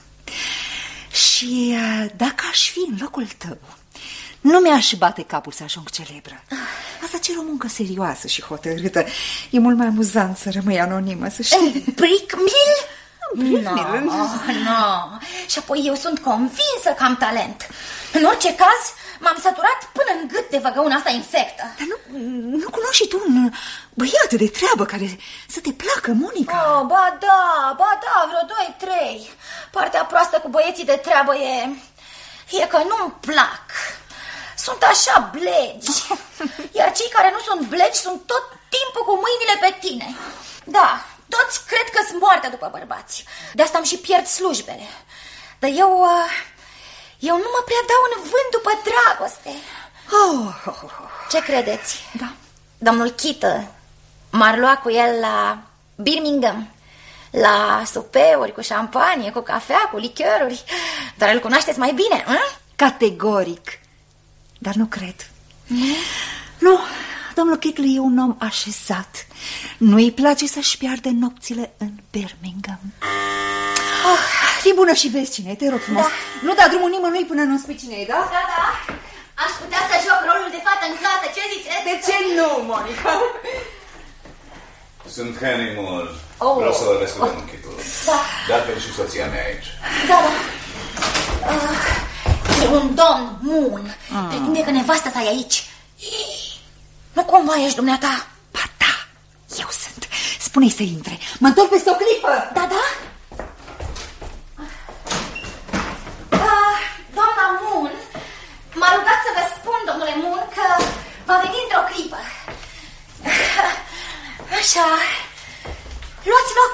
[SPEAKER 8] Și uh, dacă aș fi în locul tău, nu mi-aș bate capul să ajung celebră. Asta cer o muncă serioasă și hotărâtă. E mult mai amuzant să rămâi anonimă, să știi.
[SPEAKER 4] Brickmill?
[SPEAKER 8] Nu,
[SPEAKER 4] no, no. Și apoi eu sunt convinsă că am talent. În orice caz, m-am săturat până în gât de văgăuna asta infectă.
[SPEAKER 8] Dar nu, nu cunoști tu un băiat de treabă care să te placă, Monica?
[SPEAKER 4] Oh, ba da, ba da, vreo doi, trei. Partea proastă cu băieții de treabă e... e că nu-mi plac. Sunt așa blegi. Iar cei care nu sunt blegi sunt tot timpul cu mâinile pe tine. Da, toți cred că sunt moarte după bărbați. De asta îmi și pierd slujbele. Dar eu... eu nu mă prea dau în vânt după dragoste.
[SPEAKER 8] Oh, oh, oh.
[SPEAKER 4] Ce credeți?
[SPEAKER 8] Da.
[SPEAKER 4] Domnul Chită m-ar lua cu el la Birmingham, la supeuri cu șampanie, cu cafea, cu lichioruri. Dar îl cunoașteți mai bine, hă?
[SPEAKER 8] Categoric. Dar nu cred. Mm? Nu, domnul Kittle e un om așezat. Nu-i place să-și piardă nopțile în Birmingham. Oh, fii bună și vezi cine e, te rog frumos. Da. Nu da drumul nimănui până nu spui cine e, da?
[SPEAKER 4] Da, da. Aș putea să joc rolul de fată în clasă, ce ziceți?
[SPEAKER 8] De ce nu, Monica?
[SPEAKER 9] Sunt Henry Moore.
[SPEAKER 4] Oh.
[SPEAKER 9] Vreau să vorbesc cu domnul Kittle.
[SPEAKER 4] Da.
[SPEAKER 9] De altfel și soția mea aici.
[SPEAKER 4] Da, da. Uh, e un domn Moon. Ah. Pretinde că nevasta sa e aici. Nu cumva ești dumneata?
[SPEAKER 8] Ba da, eu sunt. Spune-i să intre. Mă întorc peste o clipă.
[SPEAKER 4] Da, da? Uh, doamna Moon m-a rugat să vă spun, domnule Moon, că va veni într-o clipă. Așa. Luați loc.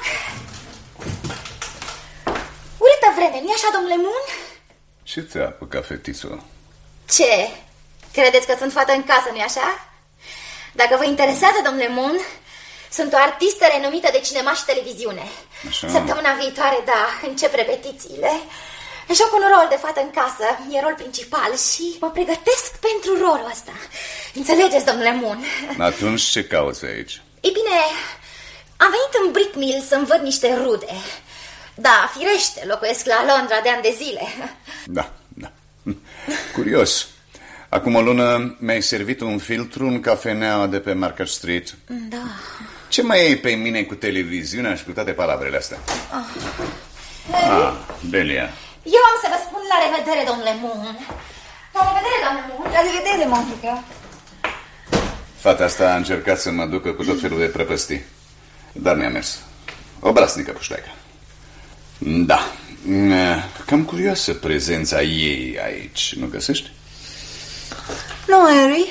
[SPEAKER 4] Urâtă vreme, nu-i așa, domnule Moon?
[SPEAKER 9] Ce te apucă, fetițo?
[SPEAKER 4] Ce? Credeți că sunt fată în casă, nu-i așa? Dacă vă interesează, domnule Moon, sunt o artistă renumită de cinema și televiziune.
[SPEAKER 9] Așa.
[SPEAKER 4] Săptămâna viitoare, da, încep repetițiile. Joc un rol de fată în casă, e rol principal și mă pregătesc pentru rolul ăsta. Înțelegeți, domnule Moon?
[SPEAKER 9] Atunci ce cauți aici?
[SPEAKER 4] Ei bine, am venit în Brickmill să-mi văd niște rude. Da, firește, locuiesc la Londra de ani de zile.
[SPEAKER 9] Da, da. Curios. Acum o lună mi-ai servit un filtru în cafeneaua de pe Market Street.
[SPEAKER 4] Da.
[SPEAKER 9] Ce mai iei pe mine cu televiziunea și cu toate palavrele astea?
[SPEAKER 4] Ah,
[SPEAKER 9] ah Delia.
[SPEAKER 4] Eu am să vă spun la revedere, domnule Moon. La revedere, doamne Moon.
[SPEAKER 8] La revedere, Monica.
[SPEAKER 9] Fata asta a încercat să mă ducă cu tot felul de prăpăstii, dar mi-a mers. Obraznică pușteacă. Da. Cam curioasă prezența ei aici, nu găsești?
[SPEAKER 8] Nu, Harry.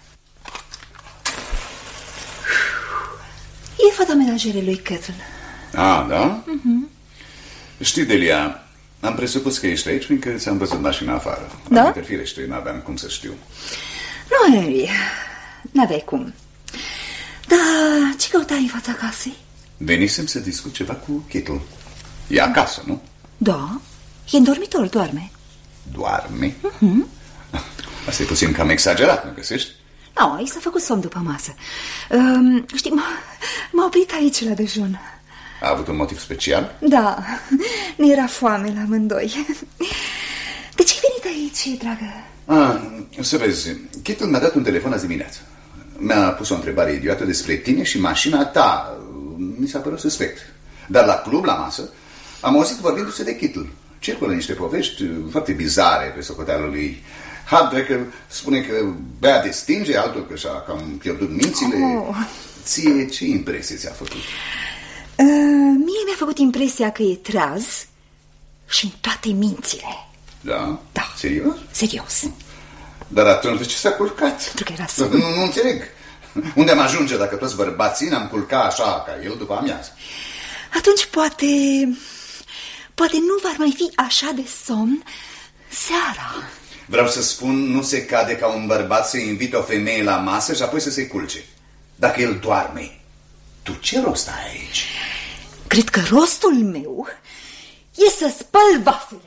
[SPEAKER 8] E fata menajerei lui Kettle.
[SPEAKER 9] Ah, da? Uh-huh. Știi, Delia, am presupus că ești aici fiindcă ți-am văzut mașina afară.
[SPEAKER 8] Da?
[SPEAKER 9] Adică, firește, n-aveam cum să știu.
[SPEAKER 8] Nu, Harry, n-aveai cum. Dar ce căutai în fața casei?
[SPEAKER 9] Venisem să discut ceva cu Kittle. E acasă, nu?
[SPEAKER 8] Da, e în dormitor, doarme.
[SPEAKER 9] Doarme? Uh-huh. Asta e puțin cam exagerat, nu găsești?
[SPEAKER 8] Nu, no, i s-a făcut somn după masă. um, Știi, m-a oprit aici la dejun.
[SPEAKER 9] A avut un motiv special?
[SPEAKER 8] Da, ne era foame la amândoi. De ce ai venit aici, dragă?
[SPEAKER 9] Ah, să vezi, Kittle mi-a dat un telefon azi dimineață. Mi-a pus o întrebare idiotă despre tine și mașina ta. Mi s-a părut suspect. Dar la club, la masă, am auzit vorbindu-se de Kittle. Circulă niște povești foarte bizare pe socoteala lui. Hardrecker spune că bea de stinge, altul că și-a cam pierdut mințile. Oh. Ție ce impresie ți-a făcut?
[SPEAKER 8] Uh, mie mi-a făcut impresia că e treaz și în toate mințile.
[SPEAKER 9] Da?
[SPEAKER 8] Da.
[SPEAKER 9] Serios?
[SPEAKER 8] Serios.
[SPEAKER 9] Dar atunci de ce s-a culcat?
[SPEAKER 8] Pentru că era somn.
[SPEAKER 9] Nu, nu înțeleg. Unde am ajunge dacă toți bărbații ne-am culcat așa ca el după amiază?
[SPEAKER 8] Atunci poate... Poate nu va mai fi așa de somn seara.
[SPEAKER 9] Vreau să spun, nu se cade ca un bărbat să invite o femeie la masă și apoi să se culce. Dacă el doarme, tu ce rost ai aici?
[SPEAKER 8] Cred că rostul meu e să spăl vasele.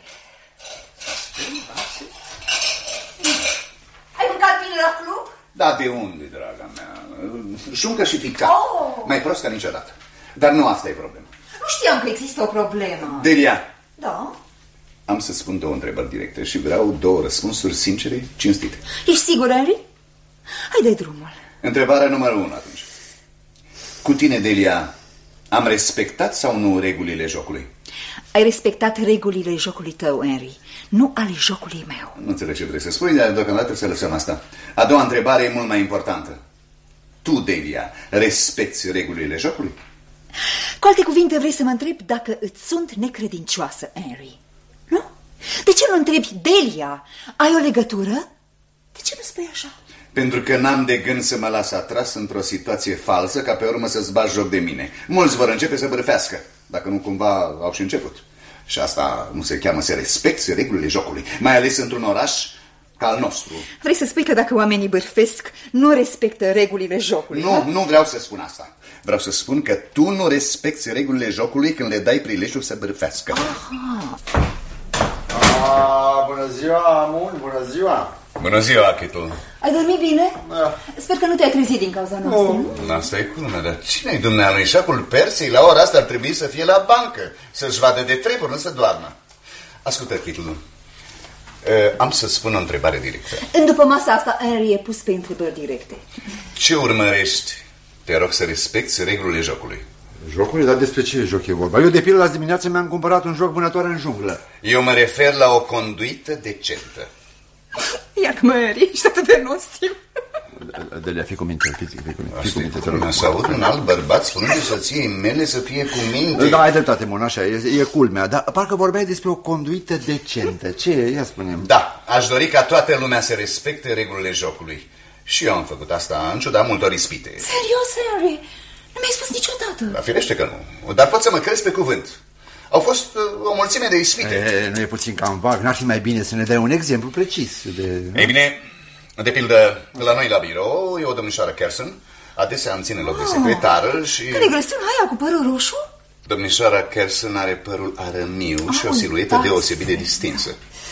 [SPEAKER 8] Ai mâncat bine la club?
[SPEAKER 9] Da, de unde, draga mea? Șuncă și ficat. Oh. Mai prost ca niciodată. Dar nu asta e problema.
[SPEAKER 8] Nu știam că există o problemă.
[SPEAKER 9] Delia.
[SPEAKER 8] Da?
[SPEAKER 9] Am să spun două întrebări directe și vreau două răspunsuri sincere, cinstite.
[SPEAKER 8] Ești sigur, Henry? Hai, dai drumul.
[SPEAKER 9] Întrebarea numărul unu atunci. Cu tine, Delia, am respectat sau nu regulile jocului?
[SPEAKER 8] Ai respectat regulile jocului tău, Henry, nu ale jocului meu.
[SPEAKER 9] Nu înțeleg ce vrei să spui, dar deocamdată să lăsăm asta. A doua întrebare e mult mai importantă. Tu, Delia, respecti regulile jocului?
[SPEAKER 8] Cu alte cuvinte, vrei să mă întrebi dacă îți sunt necredincioasă, Henry? Nu? De ce nu întrebi, Delia, ai o legătură? De ce nu spui așa?
[SPEAKER 9] Pentru că n-am de gând să mă las atras într-o situație falsă ca pe urmă să-ți bagi joc de mine. Mulți vor începe să bârfească, dacă nu cumva au și început. Și asta nu se cheamă să respecti regulile jocului, mai ales într-un oraș ca al nostru.
[SPEAKER 8] Vrei să spui că dacă oamenii bârfesc, nu respectă regulile jocului?
[SPEAKER 9] Nu, nu vreau să spun asta. Vreau să spun că tu nu respecti regulile jocului când le dai prilejul să bârfească.
[SPEAKER 8] Aha.
[SPEAKER 2] Ah, bună ziua, Amun, bună ziua.
[SPEAKER 9] Bună ziua, Chitul.
[SPEAKER 8] Ai dormit bine?
[SPEAKER 2] Da.
[SPEAKER 8] Sper că nu te-ai trezit din cauza noastră, nu?
[SPEAKER 9] Asta e culmea, dar cine-i dumnealui? Șacul Persiei la ora asta ar trebui să fie la bancă, să-și vadă de treburi, nu să doarmă. Ascultă, Chitul, am să spun o întrebare directă.
[SPEAKER 8] După masa asta, Henry e pus pe întrebări directe.
[SPEAKER 9] Ce urmărești? Te rog să respecti regulile jocului.
[SPEAKER 2] Jocul? Dar despre ce joc e vorba? Eu, de pildă, azi dimineață mi-am cumpărat un joc vânătoare în junglă.
[SPEAKER 9] Eu mă refer la o conduită decentă.
[SPEAKER 8] Ia că mă, Henry, ești atât de nostim.
[SPEAKER 2] Delia, fii cu minte, fii, fii cu minte, fii cu minte, te rog.
[SPEAKER 9] Să aud un alt bărbat spunând soției mele să fie cu minte.
[SPEAKER 2] Da, ai dreptate, Mon, așa, e, e culmea, dar parcă vorbeai despre o conduită decentă. Ce e? Ia spune-mi.
[SPEAKER 9] Da, aș dori ca toată lumea să respecte regulile jocului. Și eu am făcut asta în ciuda multor ispite.
[SPEAKER 8] Serios, Henry? Nu mi-ai spus niciodată.
[SPEAKER 9] Da, firește că nu, dar pot să mă crezi pe cuvânt. Au fost uh, o mulțime de ispite.
[SPEAKER 2] E, nu e puțin cam vag? N-ar fi mai bine să ne dai un exemplu precis de...
[SPEAKER 9] Ei bine, de pildă, la noi la birou e o domnișoară Kersen. Adesea îmi ține loc de secretară și...
[SPEAKER 8] Care grăsiunea aia cu părul roșu?
[SPEAKER 9] Domnișoara Kersen are părul arămiu oh, și o siluetă da, deosebit de distinsă.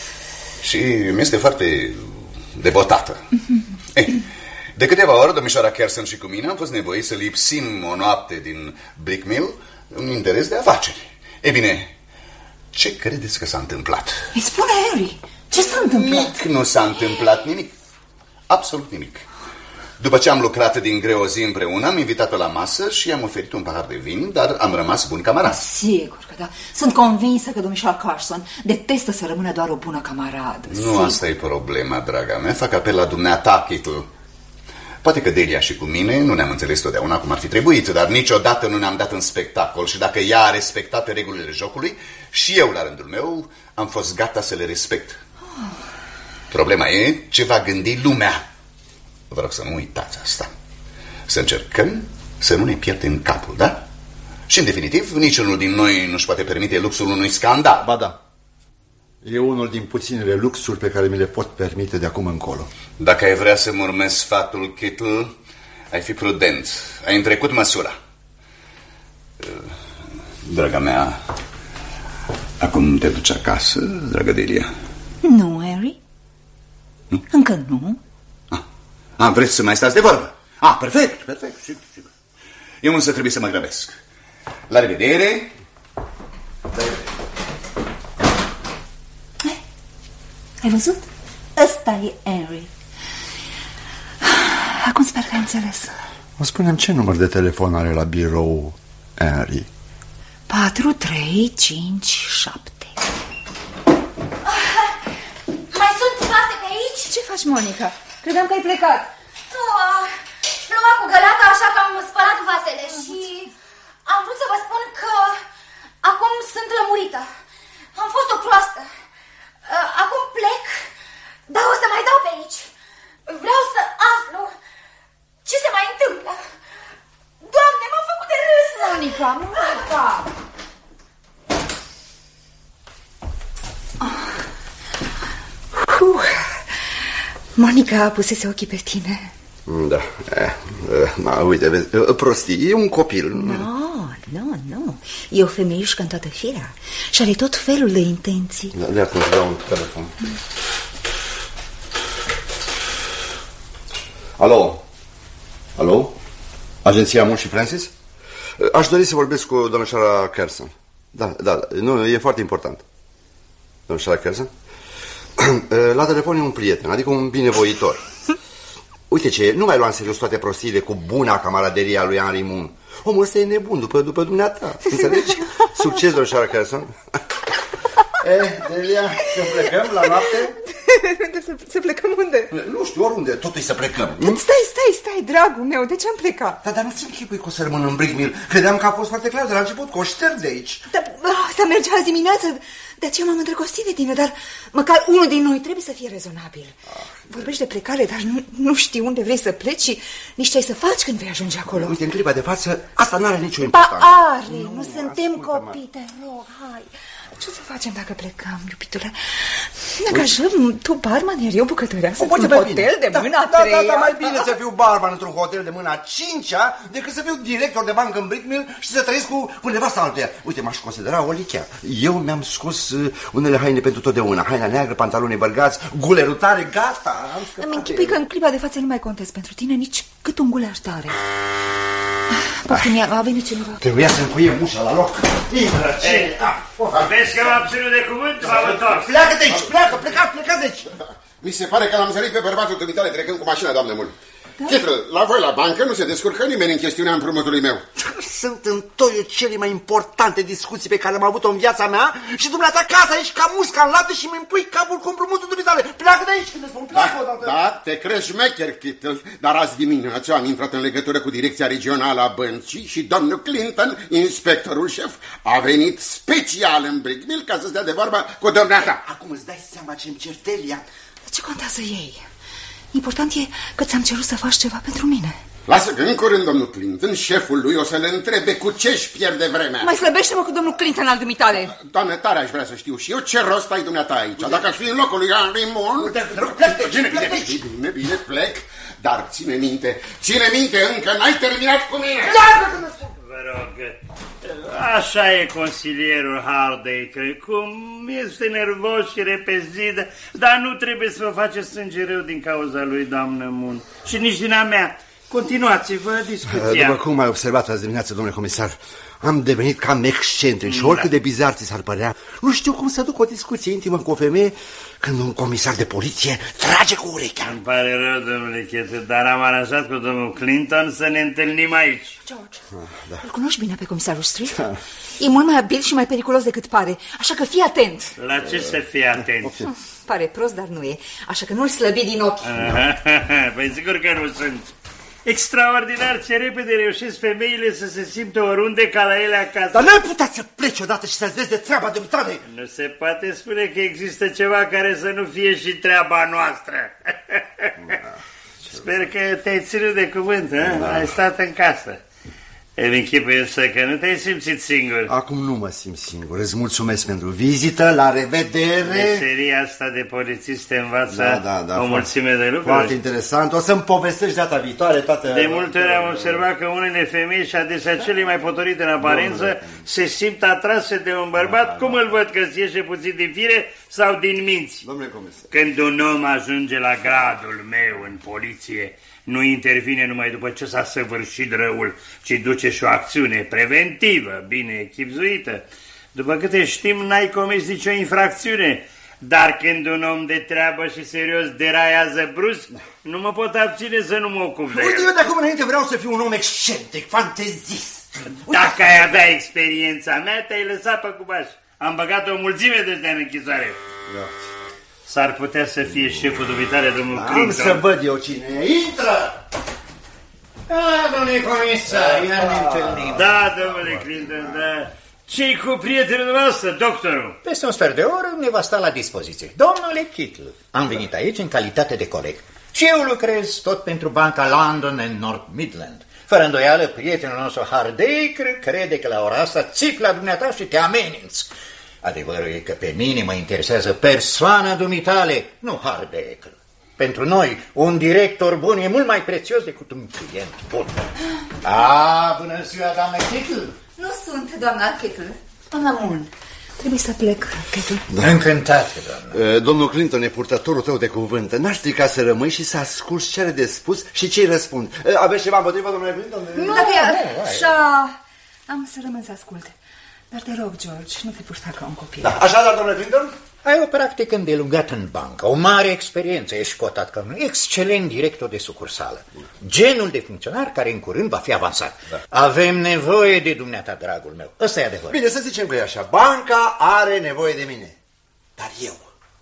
[SPEAKER 9] Și mi este foarte devotată. Ei, de câteva ori, domnișoara Kersen și cu mine am fost nevoiți să lipsim o noapte din Brick Mill în interes de afaceri. Ei bine, ce credeți că s-a întâmplat?
[SPEAKER 8] Îi spune, Henry, ce s-a întâmplat?
[SPEAKER 9] Nimic nu s-a întâmplat, nimic. Absolut nimic. După ce am lucrat din greu o zi împreună, am invitat-o la masă și i-am oferit un pahar de vin, dar am rămas bun camarad.
[SPEAKER 8] Sigur că da. Sunt convinsă că domnișoara Carson detestă să rămână doar o bună camaradă.
[SPEAKER 9] Nu
[SPEAKER 8] sigur.
[SPEAKER 9] Asta e problema, draga mea. Fac apel la dumneata, Kittle. Poate că Delia și cu mine nu ne-am înțeles totdeauna cum ar fi trebuit, dar niciodată nu ne-am dat în spectacol și dacă ea a respectat regulile jocului, și eu, la rândul meu, am fost gata să le respect. Problema e ce va gândi lumea. Vă rog să nu uitați asta. Să încercăm să nu ne pierdem capul, da? Și în definitiv, niciunul din noi nu-și poate permite luxul unui scandal.
[SPEAKER 2] Ba da. E unul din puținele luxuri pe care mi le pot permite de acum încolo.
[SPEAKER 9] Dacă ai vrea să-mi urmezi sfatul, Kittle, ai fi prudent. Ai întrecut măsura. Draga mea, acum te duci acasă, dragă Delia?
[SPEAKER 8] Nu, Henry.
[SPEAKER 9] Nu?
[SPEAKER 8] Încă nu.
[SPEAKER 9] Ah, ah, vreți să mai stați de vorbă? Ah, perfect, perfect. Sigur, sigur. Eu însă trebuie să mă grăbesc. La revedere. La revedere.
[SPEAKER 8] Ai văzut? Ăsta e Henry. Acum sper că ai înțeles.
[SPEAKER 2] O spune-mi, ce număr de telefon are la birou Henry?
[SPEAKER 8] patru, trei, cinci, șapte.
[SPEAKER 4] Mai sunt vase pe aici?
[SPEAKER 8] Ce faci, Monica? Credeam că ai plecat.
[SPEAKER 4] Nu, pluma cu găleata, așa că am spălat vasele și am vrut să vă spun că acum sunt lămurită. Am fost o proastă. Acum plec, dar o să mai dau pe aici.
[SPEAKER 8] Monica, Monica! Uh. Monica pusese ochii pe tine.
[SPEAKER 2] Da, eh, ma, uite, vezi, prostii, e un copil.
[SPEAKER 8] Nu, nu, nu. E o femeiușcă în toată firea și are tot felul de intenții.
[SPEAKER 2] Da, de atunci dau un telefon. Alo? Alo? Agenția Moon și Francis? Aș dori să vorbesc cu domnișoara Carson. Da, da, nu, e foarte important. Domnișoara Carson? La telefon e un prieten, adică un binevoitor. Uite ce, nu mai lua în serios toate prostiile cu buna camaraderie a lui Henry Moon. Omul ăsta e nebun după, după dumneata, înțelegi? Succes, domnișoara Carson. Eh, Delia, să plecăm la noapte?
[SPEAKER 8] să, să plecăm unde?
[SPEAKER 2] Nu știu, oriunde, totuși să plecăm.
[SPEAKER 8] Stai, stai, stai, dragul meu, de ce am plecat?
[SPEAKER 2] Da, dar nu ți-mi chipui că o să rămân în Brickmill. Credeam că a fost foarte clar de la început, că o șterg de aici.
[SPEAKER 8] Da, asta mergea azi dimineață, de aceea m-am îndrăgostit de tine, dar măcar unul din noi trebuie să fie rezonabil. Ah, vorbești de plecare, dar nu, nu știu unde vrei să pleci și nici ce ai să faci când vei ajunge acolo.
[SPEAKER 2] Uite, în clipa de față, asta nu are nicio importanță.
[SPEAKER 8] Ba are, nu, nu suntem copii, te rog, hai. Ce o să facem dacă plecăm, iubitule? Ne angajăm tu barman, iar eu bucătăreasă într-un hotel de mâna
[SPEAKER 2] da,
[SPEAKER 8] treia.
[SPEAKER 2] Da, da, mai bine să fiu barman într-un hotel de mâna cincea decât să fiu director de bancă în Brickmill și să trăiesc cu, cu nevasta altuia. Uite, m-aș considera o lichea. Eu mi-am scos uh, unele haine pentru totdeauna. Haina neagră, pantaloni bălgați, gulerul tare, gata.
[SPEAKER 8] Îmi închipui că în clipa de față nu mai contez pentru tine nici cât un guler tare. Poftim, a venit cineva.
[SPEAKER 2] Trebuia să încuiem ușa la loc. Intră, ce?
[SPEAKER 6] Vezi că m-am ținut de cuvânt, m-am întors.
[SPEAKER 2] Pleacă de aici, pleacă, plecați, plecați de aici.
[SPEAKER 5] Mi se pare că l-am zărit pe bărbatul dumitale trecând cu mașina, doamne mult. Chetră, la voi la bancă nu se descurcă nimeni în chestiunea împrumutului meu.
[SPEAKER 2] Sunt în toiul cele mai importante discuții pe care am avut-o în viața mea și dumneata casa aici ca musca în lapte și mi împui capul cu împrumutul dumitale. Pleacă de aici când îți spun, pleacă
[SPEAKER 5] da,
[SPEAKER 2] odată.
[SPEAKER 5] Da, te crezi șmecher, Kittle, dar azi dimineață am intrat în legătură cu direcția regională a băncii și domnul Clinton, inspectorul șef, a venit special în Brickmill ca să stea de vorbă cu dumneata.
[SPEAKER 2] Acum îți dai seama ce-mi cer, Delia?
[SPEAKER 8] Ce contează ei? Important e că ți-am cerut să faci ceva pentru mine.
[SPEAKER 5] Lasă că în curând domnul Clinton, șeful lui, o să le întrebe cu ce-și pierde vremea.
[SPEAKER 8] Mai slăbește-mă cu domnul Clinton al dumitale.
[SPEAKER 5] Doamne, tare aș vrea să știu și eu ce rost ai dumneata aici. Dacă aș fi în locul lui Henry Moon... Bine, bine, bine, bine, bine, plec. Dar ține minte, ține minte, încă n-ai terminat cu mine.
[SPEAKER 6] Vă rog, așa e consilierul Hardey, cum este nervos și repezit, dar nu trebuie să vă faceți sânge rău din cauza lui, doamnă Moon. Și nici din a mea. Continuați-vă discuția.
[SPEAKER 2] După cum ai observat azi dimineață, domnule comisar, am devenit cam excentric și oricât de bizar ți s-ar părea, nu știu cum să duc o discuție intimă cu o femeie când un comisar de poliție trage cu urechea.
[SPEAKER 6] Îmi pare rău, domnule Chetă, dar am aranjat cu domnul Clinton să ne întâlnim aici.
[SPEAKER 8] George, ah, da. Îl cunoști bine pe comisarul Street? Da. E mult mai abil și mai periculos decât pare, așa că fii atent.
[SPEAKER 6] La ce să fii atent?
[SPEAKER 8] Hm, pare prost, dar nu e, așa că nu-l slăbi din ochi.
[SPEAKER 6] Păi sigur că nu sunt. Extraordinar ce repede reușesc femeile să se simtă oriunde ca la ele acasă.
[SPEAKER 2] Dar n-ai putea să pleci odată și să-ți vezi de treaba de mitale.
[SPEAKER 6] Nu se poate spune că există ceva care să nu fie și treaba noastră. Sper că te-ai ținut de cuvânt, da. Ai stat în casă. Îmi închipui însă că nu te-ai simțit singur.
[SPEAKER 2] Acum nu mă simt singur. Îți mulțumesc pentru vizită, la revedere.
[SPEAKER 6] Meseria asta de polițist te învață
[SPEAKER 2] da, da, da,
[SPEAKER 6] o mulțime de lucruri.
[SPEAKER 2] Foarte interesant. O să-mi povestești data viitoare toată...
[SPEAKER 6] De multe ori am observat că unele femei și adesea cele mai potorite în aparență se simt atrase de un bărbat, da, cum da. Îl văd că îți ieșe puțin din fire sau din minți.
[SPEAKER 2] Domnule comisar.
[SPEAKER 6] Când un om ajunge la gradul meu în poliție, nu intervine numai după ce s-a săvârșit răul, ci duce și o acțiune preventivă, bine echipzuită. După câte știm, n-ai comis nicio infracțiune, dar când un om de treabă și serios deraiază brusc, nu mă pot abține să nu mă ocup de el.
[SPEAKER 2] Uite, eu de acum înainte vreau să fiu un om excentric, fantezist.
[SPEAKER 6] Dacă ai avea experiența mea, te-ai lăsat pe cubaș. Am băgat o mulțime de ăștia în închisoare. Da. S-ar putea să fie șeful dumitare, domnul da, Clinton.
[SPEAKER 2] Am să văd eu cine e. Intră!
[SPEAKER 10] Ah, domnule comisar, iar ne întâlnim.
[SPEAKER 6] Da, domnule Clinton, da. Ce-i cu prietenul dumneavoastră, doctorul?
[SPEAKER 10] Peste un sfert de oră ne va sta la dispoziție. Domnule Kittle, am venit aici în calitate de coleg
[SPEAKER 11] Și eu lucrez tot pentru banca London and North Midland. Fără îndoială, prietenul nostru Hardacre crede că la ora asta țip la dumneata și te ameninți. Adevărul e că pe mine mă interesează persoana dumitale, nu Hardacre. Pentru noi, un director bun e mult mai prețios decât un client bun. Ah, bună ziua, doamna Kettle.
[SPEAKER 8] Nu sunt, doamna Kettle. Doamna Moon, trebuie să plec, Kettle.
[SPEAKER 2] Da.
[SPEAKER 11] Încântat, doamna.
[SPEAKER 2] Uh, domnul Clinton e purtătorul tău de cuvânt. N-aș strica să rămâi și să asculți ce are de spus și ce-i răspund. Uh, aveți ceva împotriva, domnule Clinton?
[SPEAKER 8] Nu, nu, așa... Am să rămân să ascult. Dar te rog, George, nu te purta ca un copil.
[SPEAKER 2] Da, așadar, domnule Clinton?
[SPEAKER 11] Ai o practică îndelungată în bancă, o mare experiență, ești cotat ca un excelent director de sucursală. Genul de funcționar care în curând va fi avansat. Da. Avem nevoie de dumneata, dragul meu. Ăsta e adevărat.
[SPEAKER 2] Bine, să zicem că e așa. Banca are nevoie de mine. Dar eu,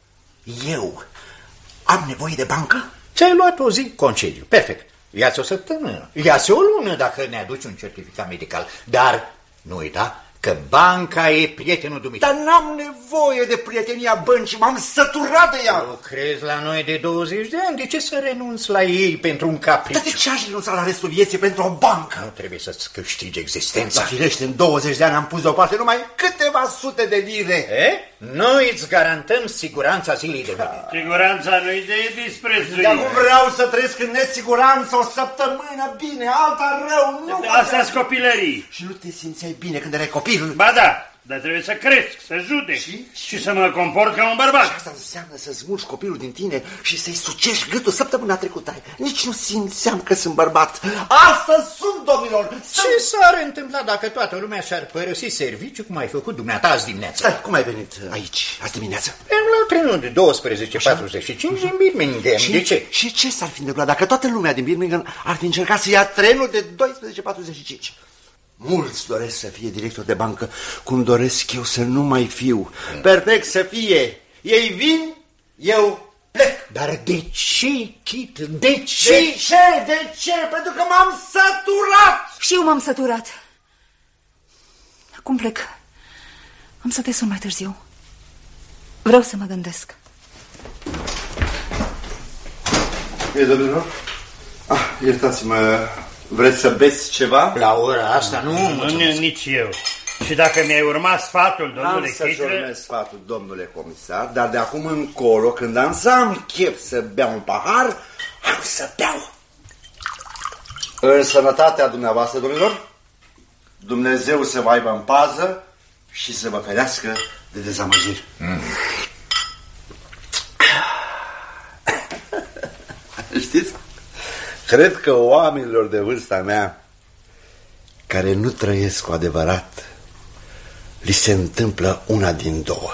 [SPEAKER 2] eu am nevoie de bancă?
[SPEAKER 11] Ți-ai luat o zi concediu. Perfect. Ia-ți o săptămână, ia-ți o lună dacă ne aduci un certificat medical. Dar nu uita că banca e prietenul dumitale.
[SPEAKER 2] Dar n-am nevoie de prietenia băncii, m-am săturat de ea.
[SPEAKER 11] Lucrezi la noi de douăzeci de ani, de ce să renunți la ei pentru un capriciu?
[SPEAKER 2] Dar de ce aș renunța la restul vieții pentru o bancă?
[SPEAKER 11] Nu trebuie să-ți câștigi existența.
[SPEAKER 2] Dar firește, în douăzeci de ani am pus deoparte numai câteva sute de lire.
[SPEAKER 11] E? Noi îți garantăm siguranța zilei de mâine.
[SPEAKER 6] Siguranța nu-i de disprețuire.
[SPEAKER 2] De acum vreau să trăiesc în nesiguranță o săptămână, bine, alta rău. Nu
[SPEAKER 6] asta-s copilării.
[SPEAKER 2] Și nu te simțeai bine când erai copil?
[SPEAKER 6] Ba da, dar trebuie să cresc, să judec și, și să mă comport ca un bărbat.
[SPEAKER 2] Și asta înseamnă să smulgi copilul din tine și să-i sucești gâtul. Săptămâna trecută nici nu simțeam că sunt bărbat. Astăzi sunt, domnilor.
[SPEAKER 11] Ce s-ar întâmpla dacă toată lumea și-ar părăsi serviciu cum ai făcut dumneata azi dimineața?
[SPEAKER 2] Stai, cum ai venit aici azi dimineața?
[SPEAKER 11] Am luat trenul de douăsprezece patruzeci și cinci din Birmingham.
[SPEAKER 2] Și,
[SPEAKER 11] de ce?
[SPEAKER 2] Și ce s-ar fi întâmplat dacă toată lumea din Birmingham ar fi încercat să ia trenul de douăsprezece patruzeci și cinci? Mulți doresc să fie director de bancă, cum doresc eu să nu mai fiu. Perfect să fie. Ei vin, eu plec.
[SPEAKER 11] Dar de ce, Kit? De ce?
[SPEAKER 2] De ce? De ce? Pentru că m-am săturat.
[SPEAKER 8] Și eu m-am săturat. Acum plec. Am să te sun mai târziu. Vreau să mă gândesc.
[SPEAKER 2] E, domnilor? Ah, iertați-mă. Vreți să beți ceva?
[SPEAKER 11] La ora asta nu,
[SPEAKER 6] nu, nu nici eu. Și dacă mi-ai urmat sfatul, domnule
[SPEAKER 2] Chitră... Am să-și urmez sfatul, domnule comisar, dar de acum încolo, când am să am chef să beau un pahar, am să beau. În sănătatea dumneavoastră, domnilor, Dumnezeu să vă aibă în pază și să vă ferească de dezamăgiri. Mm. Știți? Cred că oamenilor de vârsta mea care nu trăiesc cu adevărat, li se întâmplă una din două.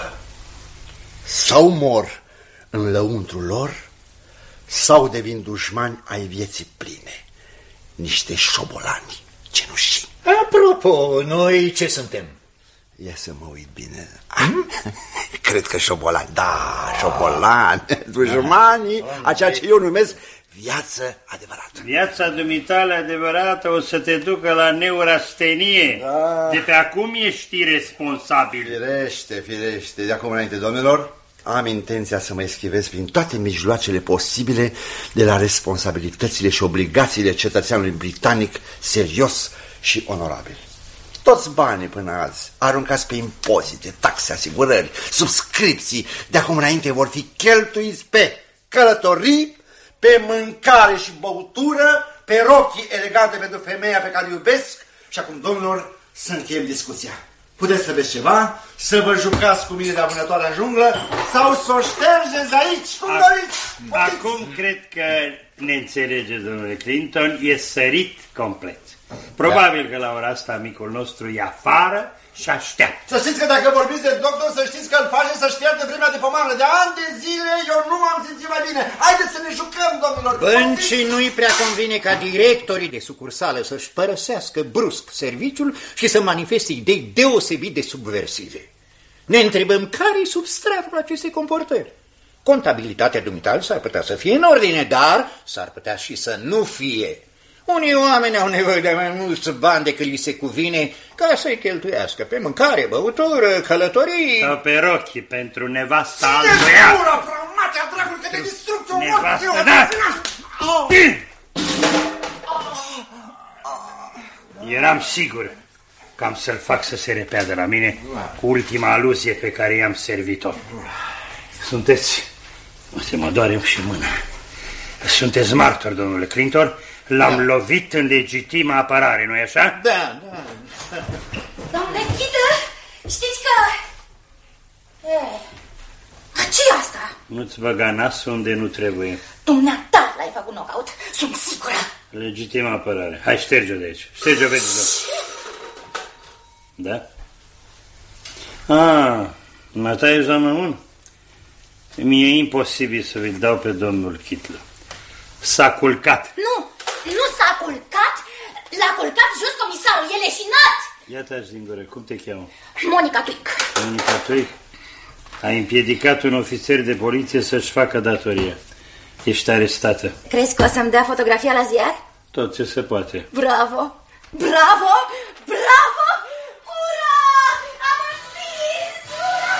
[SPEAKER 2] Sau mor în lăuntrul lor, sau devin dușmani ai vieții pline, niște șobolani cenușii.
[SPEAKER 11] Apropo, noi ce suntem?
[SPEAKER 2] Ia să mă uit bine. Cred că șobolani, da, șobolani, dușmanii, a ceea ce eu numesc viață adevărată.
[SPEAKER 6] Viața dumitale adevărată o să te ducă la neurastenie. Da. De pe acum ești responsabil.
[SPEAKER 2] Firește, firește. De acum înainte, domnilor, am intenția să mă eschivez prin toate mijloacele posibile de la responsabilitățile și obligațiile cetățeanului britanic serios și onorabil. Toți banii până azi, aruncați pe impozite, taxe, asigurări, subscripții, de acum înainte vor fi cheltuiți pe călătorii, pe mâncare și băutură, pe rochii elegante pentru femeia pe care o iubesc. Și acum, domnilor, să încheiem discuția. Puteți să beți ceva, să vă jucați cu mine de vânătoarea în junglă sau să o ștergeți aici, cum
[SPEAKER 6] Ac
[SPEAKER 2] doriți.
[SPEAKER 6] Acum cred că ne înțelege, domnule Clinton, e sărit complet. Probabil da. Că la ora asta micul nostru e afară și așteaptă.
[SPEAKER 2] Să știți că dacă vorbiți de doctor, să știți că îl face să-și pierde vremea de pomană. De ani de zile eu nu m-am simțit mai bine. Haideți să ne jucăm, domnilor.
[SPEAKER 11] Băncii nu-i prea convine ca directorii de sucursală să-și părăsească brusc serviciul și să manifeste idei deosebit de subversive. Ne întrebăm care-i substratul acestei comportări. Contabilitatea dumitale s-ar putea să fie în ordine, dar s-ar putea și să nu fie. Unii oameni au nevoie de mai mulți bani decât li se cuvine ca să-i cheltuiască pe mâncare, băutură, călătorii.
[SPEAKER 6] Sau pe rochi pentru nevasta altuia.
[SPEAKER 2] Ura, pramatea, dragul, că te distrug tu.
[SPEAKER 6] Nevasta, da! Eram sigur că am să-l fac să se repea de la mine cu ultima aluzie pe care i-am servit-o. Sunteți... Se mă doare și mâna. Sunteți martor, domnule Clinton. L-am da. lovit în legitimă apărare, nu-i așa?
[SPEAKER 11] Da, da.
[SPEAKER 4] Domnule Chită, știți că... Ce-i asta?
[SPEAKER 6] Nu-ți băga nasul unde nu trebuie.
[SPEAKER 4] Dumneata l-ai făcut knockout, sunt sigură.
[SPEAKER 6] Legitimă apărare. Hai, șterge-o de aici. Șterge-o, vezi, da? Ah, mata ești, doamnă Mun? Mi-e imposibil să vi dau pe domnul Chitlă. S-a culcat.
[SPEAKER 4] Nu, nu s-a culcat. L-a culcat just comisarul, e leșinat.
[SPEAKER 6] Ia-te-aș din gură, cum te cheamă?
[SPEAKER 4] Monica Tuic.
[SPEAKER 6] Monica Tuic? Ai împiedicat un ofițer de poliție să-și facă datoria. Ești arestată.
[SPEAKER 4] Crezi că o să-mi dea fotografia la ziar?
[SPEAKER 6] Tot ce se poate.
[SPEAKER 4] Bravo, bravo, bravo! Ura! Am învins! Ura!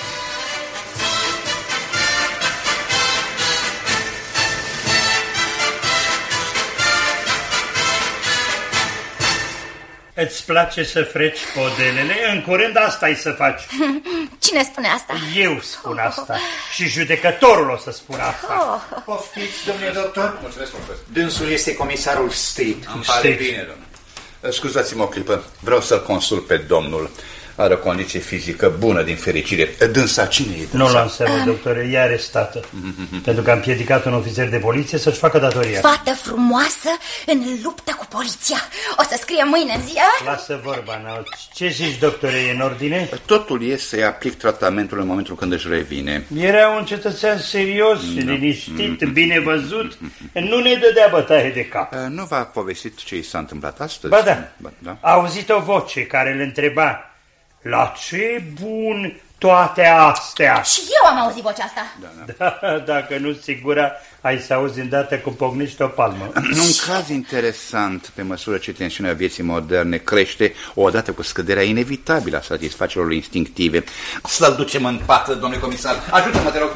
[SPEAKER 6] Îți place să freci podelele? În curând asta ai să faci.
[SPEAKER 4] Cine spune asta?
[SPEAKER 6] Eu spun asta. Și judecătorul o să spună asta.
[SPEAKER 11] Oh. Poftiți, domnule doctor? Mulțumesc, profesor. Dânsul este comisarul Street.
[SPEAKER 9] Îmi pare bine, domnule. Scuzați-mă o clipă. Vreau să-l consult pe domnul. Are o condiție fizică bună, din fericire. Dânsa, cine e dânsa?
[SPEAKER 6] Nu l-am seama, doctore, e arestată. Mm-hmm. Pentru că a împiedicat un ofițer de poliție să-și facă datoria.
[SPEAKER 4] Fată frumoasă în luptă cu poliția. O să scrie mâine în ziar?
[SPEAKER 6] Lasă vorba, Nau. Ce zici, doctore, e în ordine?
[SPEAKER 9] Totul e să-i aplic tratamentul în momentul când își revine.
[SPEAKER 6] Era un cetățean serios și no. liniștit, mm-hmm. bine văzut. Nu ne dădea bătaie de cap.
[SPEAKER 9] Nu v-a povestit ce i s-a întâmplat astăzi?
[SPEAKER 6] Ba da. Ba, da. A auzit o voce care îl întreba: la ce bun toate astea?
[SPEAKER 4] Și eu am auzit vocea asta.
[SPEAKER 6] Da, da. Da, dacă nu sigura, ai să auzi îndată cum pocnești o palmă.
[SPEAKER 9] Un caz interesant, pe măsură ce tensiunea vieții moderne crește, odată cu scăderea inevitabilă a satisfacerilor instinctive. Să-l ducem în pat, domnule comisar. Ajută-mă, te rog.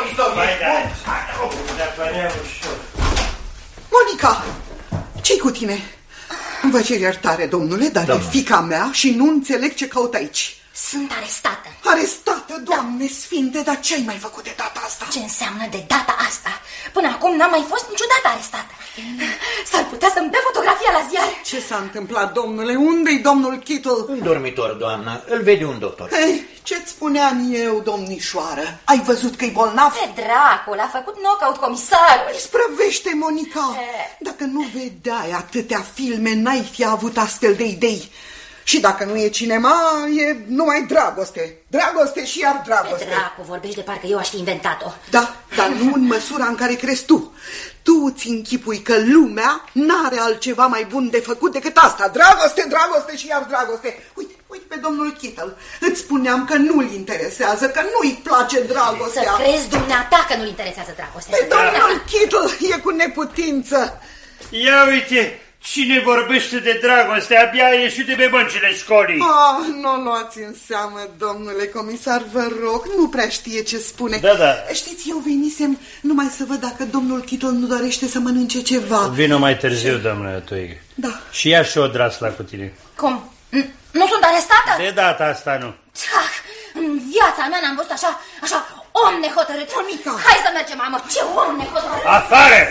[SPEAKER 1] Monica, ce-i cu tine? Vă cer iertare, domnule, dar Doamne. E fiica mea și nu înțeleg ce caut aici.
[SPEAKER 4] Sunt arestată.
[SPEAKER 1] Arestată, Doamne sfinte, dar ce ai mai făcut de data asta?
[SPEAKER 4] Ce înseamnă de data asta? Până acum n-am mai fost niciodată arestată. S-ar putea să-mi dea fotografia la ziar.
[SPEAKER 1] Ce s-a întâmplat, domnule? Unde-i domnul Kittle?
[SPEAKER 11] În dormitor, doamnă. Îl vede un doctor.
[SPEAKER 1] Hei, ce-ți spuneam eu, domnișoară? Ai văzut că-i bolnav?
[SPEAKER 4] Pe dracul, a făcut knockout comisarul.
[SPEAKER 1] Sprăvește, Monica. E... Dacă nu vedeai atâtea filme, n-ai fi avut astfel de idei. Și dacă nu e cinema, e numai dragoste. Dragoste și iar dragoste.
[SPEAKER 4] Pe dracu, vorbești de parcă eu aș fi inventat-o.
[SPEAKER 1] Da, dar nu în măsura în care crezi tu. Tu îți închipui că lumea n-are altceva mai bun de făcut decât asta. Dragoste, dragoste și iar dragoste. Uite, uite pe domnul Kittle. Îți spuneam că nu-l interesează, că nu-i place dragostea.
[SPEAKER 4] Să crezi dumneata că nu-l interesează dragostea.
[SPEAKER 1] Pe domnul Kittle e cu neputință.
[SPEAKER 6] Ia uite... Cine vorbește de dragoste abia a ieșit de pe băncile școlii.
[SPEAKER 1] Ah, nu luați în seamă, domnule comisar, vă rog, nu prea știe ce spune.
[SPEAKER 6] Da, da.
[SPEAKER 1] Știți, eu venisem numai să văd dacă domnul Kittle nu dorește să mănânce ceva.
[SPEAKER 6] Vino mai târziu, doamnă Tuig.
[SPEAKER 1] Da.
[SPEAKER 6] Și ia și o drasla cu tine.
[SPEAKER 4] Cum? Nu sunt arestată?
[SPEAKER 6] De data asta nu.
[SPEAKER 4] Ah, în viața mea n-am văzut așa, așa om nehotărât.
[SPEAKER 1] Monica.
[SPEAKER 4] Hai să mergem, mamă, ce om nehotărât.
[SPEAKER 6] Afară!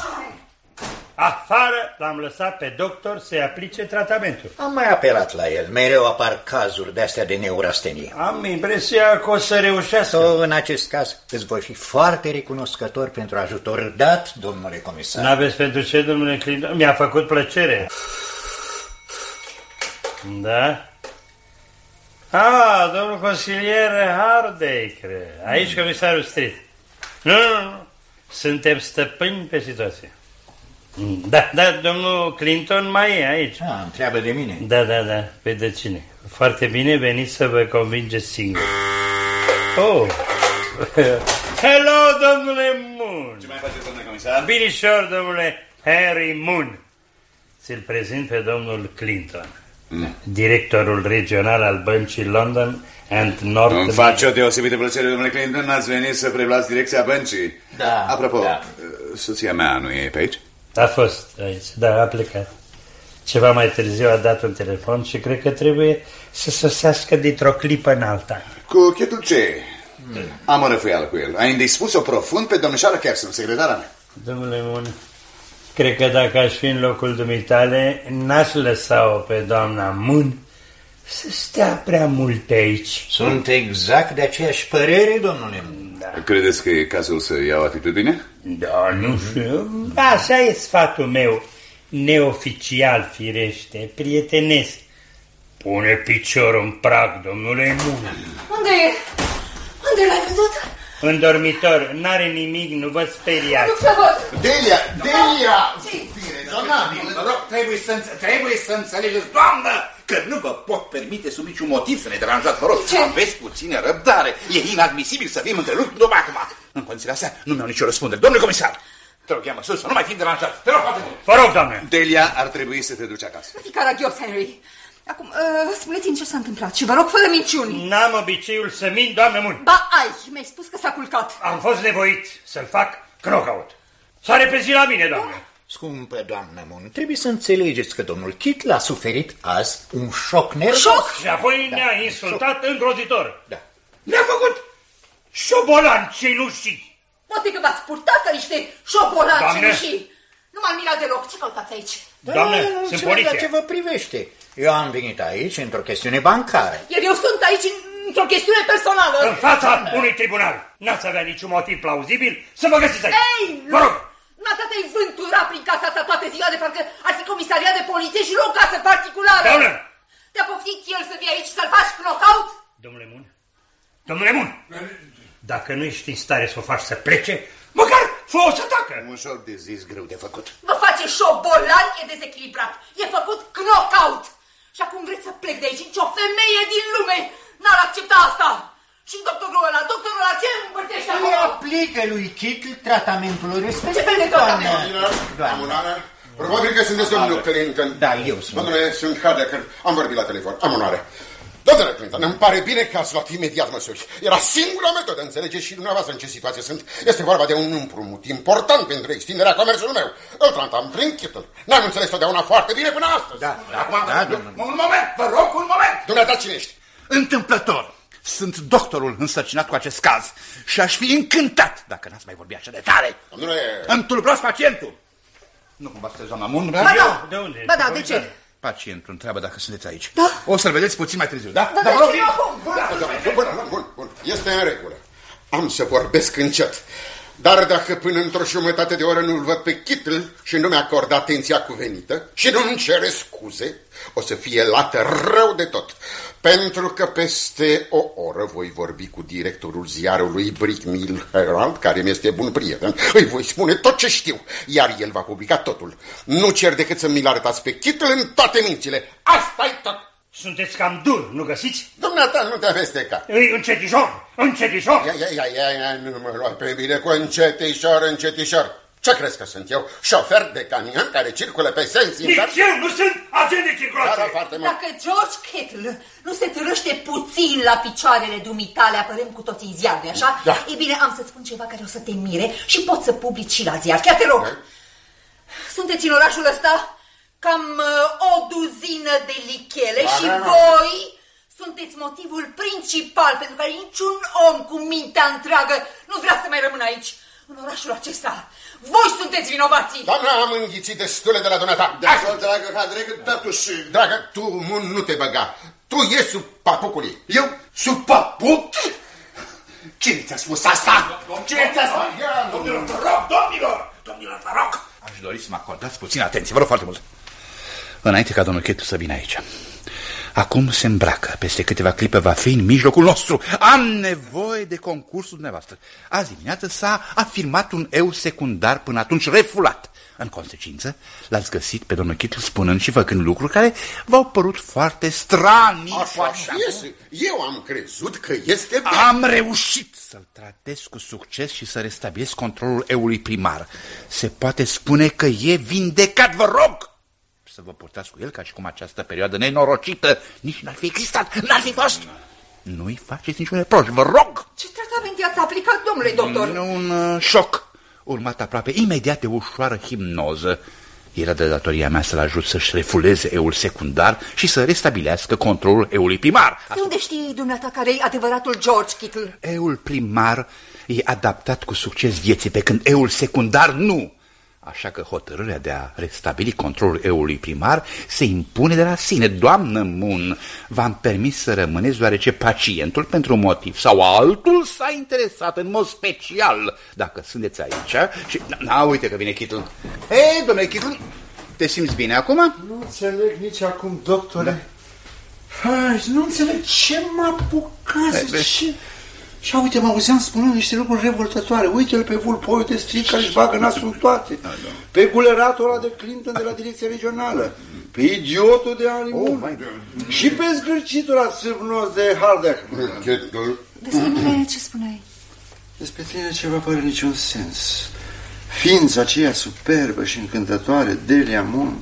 [SPEAKER 6] Afară l-am lăsat pe doctor să-i aplice tratamentul.
[SPEAKER 11] Am mai apelat la el. Mereu apar cazuri de-astea de neurastenie.
[SPEAKER 6] Am impresia că o să reușească.
[SPEAKER 11] So, în acest caz îți voi fi foarte recunoscător pentru ajutor dat, domnule comisar.
[SPEAKER 6] N-aveți pentru ce, domnule Clinton? Mi-a făcut plăcere. Da? Ah, domnul consilier Hardacre. Aici comisarul Street. Nu, nu, nu. Suntem stăpâni pe situație. Da, da, domnul Clinton mai e aici.
[SPEAKER 11] Ah, întreabă de mine.
[SPEAKER 6] Da, da, da, pe de cine? Foarte bine, veniți să vă convingeți singur. Oh! Hello, domnule Moon!
[SPEAKER 9] Ce mai faceți, domnule comisar?
[SPEAKER 6] Binișor, domnule Harry Moon. Ți-l prezint pe domnul Clinton. Mm. Directorul regional al băncii London and North...
[SPEAKER 9] Îmi face o deosebită plăcere, domnule Clinton, ați venit să preluați direcția băncii.
[SPEAKER 11] Da.
[SPEAKER 9] Apropo,
[SPEAKER 11] da.
[SPEAKER 9] soția mea nu e pe aici?
[SPEAKER 6] A fost aici, da, a plecat. Ceva mai târziu a dat un telefon și cred că trebuie să sosească dintr-o clipă în alta.
[SPEAKER 9] Cu chetul ce? Hmm. Am o răfuială cu el. A indispus-o profund pe domnișoara Kerson, secretara mea.
[SPEAKER 6] Domnule Mun, cred că dacă aș fi în locul dumitale, n-aș lăsa-o pe doamna Mun să stea prea mult aici.
[SPEAKER 11] Sunt exact de aceeași părere, domnule Mun.
[SPEAKER 9] Da. Credeți că e cazul să iau atitudine?
[SPEAKER 6] Da, nu știu. Așa e sfatul meu. Neoficial, firește, prietenesc. Pune piciorul în prag, domnule Mun.
[SPEAKER 8] Unde e? Unde l-ai văzut?
[SPEAKER 6] În dormitor, n-are nimic, nu vă speriați.
[SPEAKER 8] Nu vă văd.
[SPEAKER 9] Delia, Delia!
[SPEAKER 10] Rezonabil, vă rog, trebuie să, trebuie să înțelegeți, doamnă, că nu vă pot permite sub niciun motiv să ne deranjați, vă rog.
[SPEAKER 8] Ce?
[SPEAKER 10] Aveți puțină răbdare. E inadmisibil să fim întrerupt după acum. În condițiile astea nu mi-au nicio răspundere. Domnule comisar, te rog, ia-mă sus, să nu mai fim deranjați. Te rog, foarte mult.
[SPEAKER 6] Vă rog, doamne.
[SPEAKER 9] Delia, ar trebui să te duci acasă.
[SPEAKER 8] Caragios, Henry. Acum, uh, spuneți-mi ce s-a întâmplat și vă rog, fără minciuni.
[SPEAKER 6] N-am obiceiul să mint, doamnă Mun.
[SPEAKER 8] Ba, ai, mi-ai spus că s-a culcat.
[SPEAKER 6] Am fost nevoit să-l fac knockout. S-a repezit la mine, doamne.
[SPEAKER 11] Scumpă doamnă Mun, trebuie să înțelegeți că domnul Kittle a suferit azi un șoc nervos.
[SPEAKER 8] Șoc?
[SPEAKER 6] Și apoi da, ne-a insultat șoc. Îngrozitor.
[SPEAKER 11] Da.
[SPEAKER 6] Ne-a făcut șobolan cenușii.
[SPEAKER 8] Poate că v-ați purtat ca niște șobolan
[SPEAKER 6] Doamne.
[SPEAKER 8] cenușii. Nu m-am mirat deloc. Ce căutați aici?
[SPEAKER 11] Da,
[SPEAKER 6] Doamne, sunt poliția.
[SPEAKER 11] La ce vă privește? Eu am venit aici într-o chestiune bancară.
[SPEAKER 8] Iar eu sunt aici într-o chestiune personală.
[SPEAKER 6] În fața unui tribunal. N-ați avea niciun motiv plauzibil să vă găsiți aici.
[SPEAKER 8] Ei,
[SPEAKER 6] vă rog.
[SPEAKER 8] N-atâta-i vântura prin casa ta toate ziua de parcă ar fi comisariat de poliție și nu o casă particulară.
[SPEAKER 6] Doamne!
[SPEAKER 8] Te-a poftit el să vii aici să-l faci knockout?
[SPEAKER 6] Domnule Mun, domnule Mun, dacă nu ești în stare să o faci să plece, măcar fă-o să tacă.
[SPEAKER 9] Un joc de zis greu de făcut.
[SPEAKER 8] Vă face șobolan, e dezechilibrat. E făcut knockout. Și acum vreți să plec de aici? Nici o femeie din lume n-ar accepta asta. Și doctorul ăla, doctorul ăla, ce împărtește acolo?
[SPEAKER 11] Îi aplică lui Kittle tratamentul respectiv.
[SPEAKER 8] Ce fel de tratament?
[SPEAKER 5] Doamnă, probabil că sunteți domnul Clinton.
[SPEAKER 11] Da, eu sunt.
[SPEAKER 5] Domnule, sunt Hadecker. Am vorbit la telefon. Am onoare. Domnule Clinton, îmi pare bine că ați luat imediat măsuri. Era singura metodă, înțelegeți și dumneavoastră în ce situație sunt. Este vorba de un împrumut important pentru extinderea comerțului meu. Îl tratam prin Kittle. N-am înțeles totdeauna foarte bine până astăzi.
[SPEAKER 11] Da, da,
[SPEAKER 10] Acum,
[SPEAKER 11] da, domnule.
[SPEAKER 10] un moment, vă rog, un moment.
[SPEAKER 5] Dumneata, cine ești?
[SPEAKER 10] Întâmplător. Sunt doctorul însărcinat cu acest caz și aș fi încântat dacă n-ați mai vorbi așa de tare.
[SPEAKER 5] Domnule...
[SPEAKER 10] Îmi tulbrați pacientul. Nu cumva sunteți doamna Mun?
[SPEAKER 8] Ba da,
[SPEAKER 6] de unde?
[SPEAKER 8] Ba da, de ce?
[SPEAKER 10] Pacientul întreabă dacă sunteți aici.
[SPEAKER 8] Da.
[SPEAKER 10] O să-l vedeți puțin mai târziu, da?
[SPEAKER 8] Da,
[SPEAKER 10] da,
[SPEAKER 8] de
[SPEAKER 10] rog,
[SPEAKER 8] ce acum?
[SPEAKER 5] Bun, bun, bun, bun. Este în regulă. Am să vorbesc încet. Dar dacă până într-o jumătate de oră nu-l văd pe Kittle și nu mi-acordă atenția cuvenită și nu-mi cere scuze, o să fie lată rău de tot. Pentru că peste o oră voi vorbi cu directorul ziarului Brickmill Herald, care mi este bun prieten. Îi voi spune tot ce știu, iar el va publica totul. Nu cer decât să mi-l arătați pe Kittle în toate mințile. Asta-i tot.
[SPEAKER 6] Sunteți cam dur, nu găsiți?
[SPEAKER 5] Dumneata, nu te amesteca.
[SPEAKER 6] Îi încetișor, încetișor.
[SPEAKER 5] Ia, ia, ia, ia, ia, nu mă lua pe mine cu încetișor, încetișor. Ce crezi că sunt eu? Șofer de camion care circulă pe sens invers?
[SPEAKER 6] Nici eu nu sunt agent de circulație.
[SPEAKER 5] Da, foarte mult.
[SPEAKER 8] Dacă George Kittle nu se târăște puțin la picioarele dumitale, apărăm cu toții în ziar, nu-i așa?
[SPEAKER 5] Da.
[SPEAKER 8] Ei bine, am să-ți spun ceva care o să te mire și pot să publici și la ziar. Chiar te rog.
[SPEAKER 5] Da.
[SPEAKER 8] Sunteți în orașul ăsta cam uh, o duzină de lichele
[SPEAKER 5] Da,
[SPEAKER 8] și
[SPEAKER 5] da, da.
[SPEAKER 8] voi sunteți motivul principal pentru care niciun om cu mintea întreagă nu vrea să mai rămână aici, în orașul acesta. Voi sunteți vinovații!
[SPEAKER 5] Doamna, am înghițit destule de la dumneata.
[SPEAKER 9] Da, dragă Hadreg, dar tu și...
[SPEAKER 5] Dragă, tu Mun, nu te băga. Tu ești sub papucul ei.
[SPEAKER 10] Eu? Sub papuc? Cine ți-a spus asta? Cine ți-a spus? Domnilor, vă rog, domnilor! Domnilor, vă rog! Aș dori să mă acordați puțin atenție, vă rog foarte mult. Înainte ca domnul Kittle să vină aici. Acum se îmbracă, peste câteva clipe va fi în mijlocul nostru. Am nevoie de concursul dumneavoastră. Azi dimineață s-a afirmat un eu secundar până atunci refulat. În consecință, l-ați găsit pe domnul Kittle spunând și făcând lucruri care v-au părut foarte stranii.
[SPEAKER 5] Așa este. Eu am crezut că este bine.
[SPEAKER 10] Am reușit să-l tratez cu succes și să restabilesc controlul eului primar. Se poate spune că e vindecat, vă rog! să vă purtați cu el ca și cum această perioadă nenorocită nici n-ar fi existat, n-ar fi fost. Nu-i faceți niciun reproș, vă rog.
[SPEAKER 8] Ce tratament i-ați aplicat, domnule doctor?
[SPEAKER 10] Un uh, șoc, urmat aproape imediat de ușoară hipnoză. Era de datoria mea să-l ajut să-și refuleze eul secundar și să restabilească controlul eului primar.
[SPEAKER 8] De unde știi dumneata care e adevăratul George Kittle?
[SPEAKER 10] Eul primar e adaptat cu succes vieții, pe când eul secundar nu. Așa că hotărârea de a restabili controlul eului primar se impune de la sine. Doamnă Moon, v-am permis să rămâneți deoarece pacientul, pentru un motiv sau altul, s-a interesat în mod special. Dacă sunteți aici și... Na, uite că vine Kittle. Hei, domnule Kittle, te simți bine acum?
[SPEAKER 2] Nu înțeleg nici acum, doctore. Da. Hai, nu înțeleg ce m-a apucat, ce... Și uite, mă auzeam spunând niște lucruri revoltătoare. Uite-l pe vulpoiul de stric care își bagă nasul în toate. Da, da. Pe guleratul ăla de Clinton de la direcția regională. Pe idiotul de Animul. Oh, și pe zgârcitul ăla sârvnos de Hardek.
[SPEAKER 8] Despre mine ce spuneai?
[SPEAKER 2] Despre tine ceva fără niciun sens. Ființa aceea superbă și încântătoare, Delia Moon.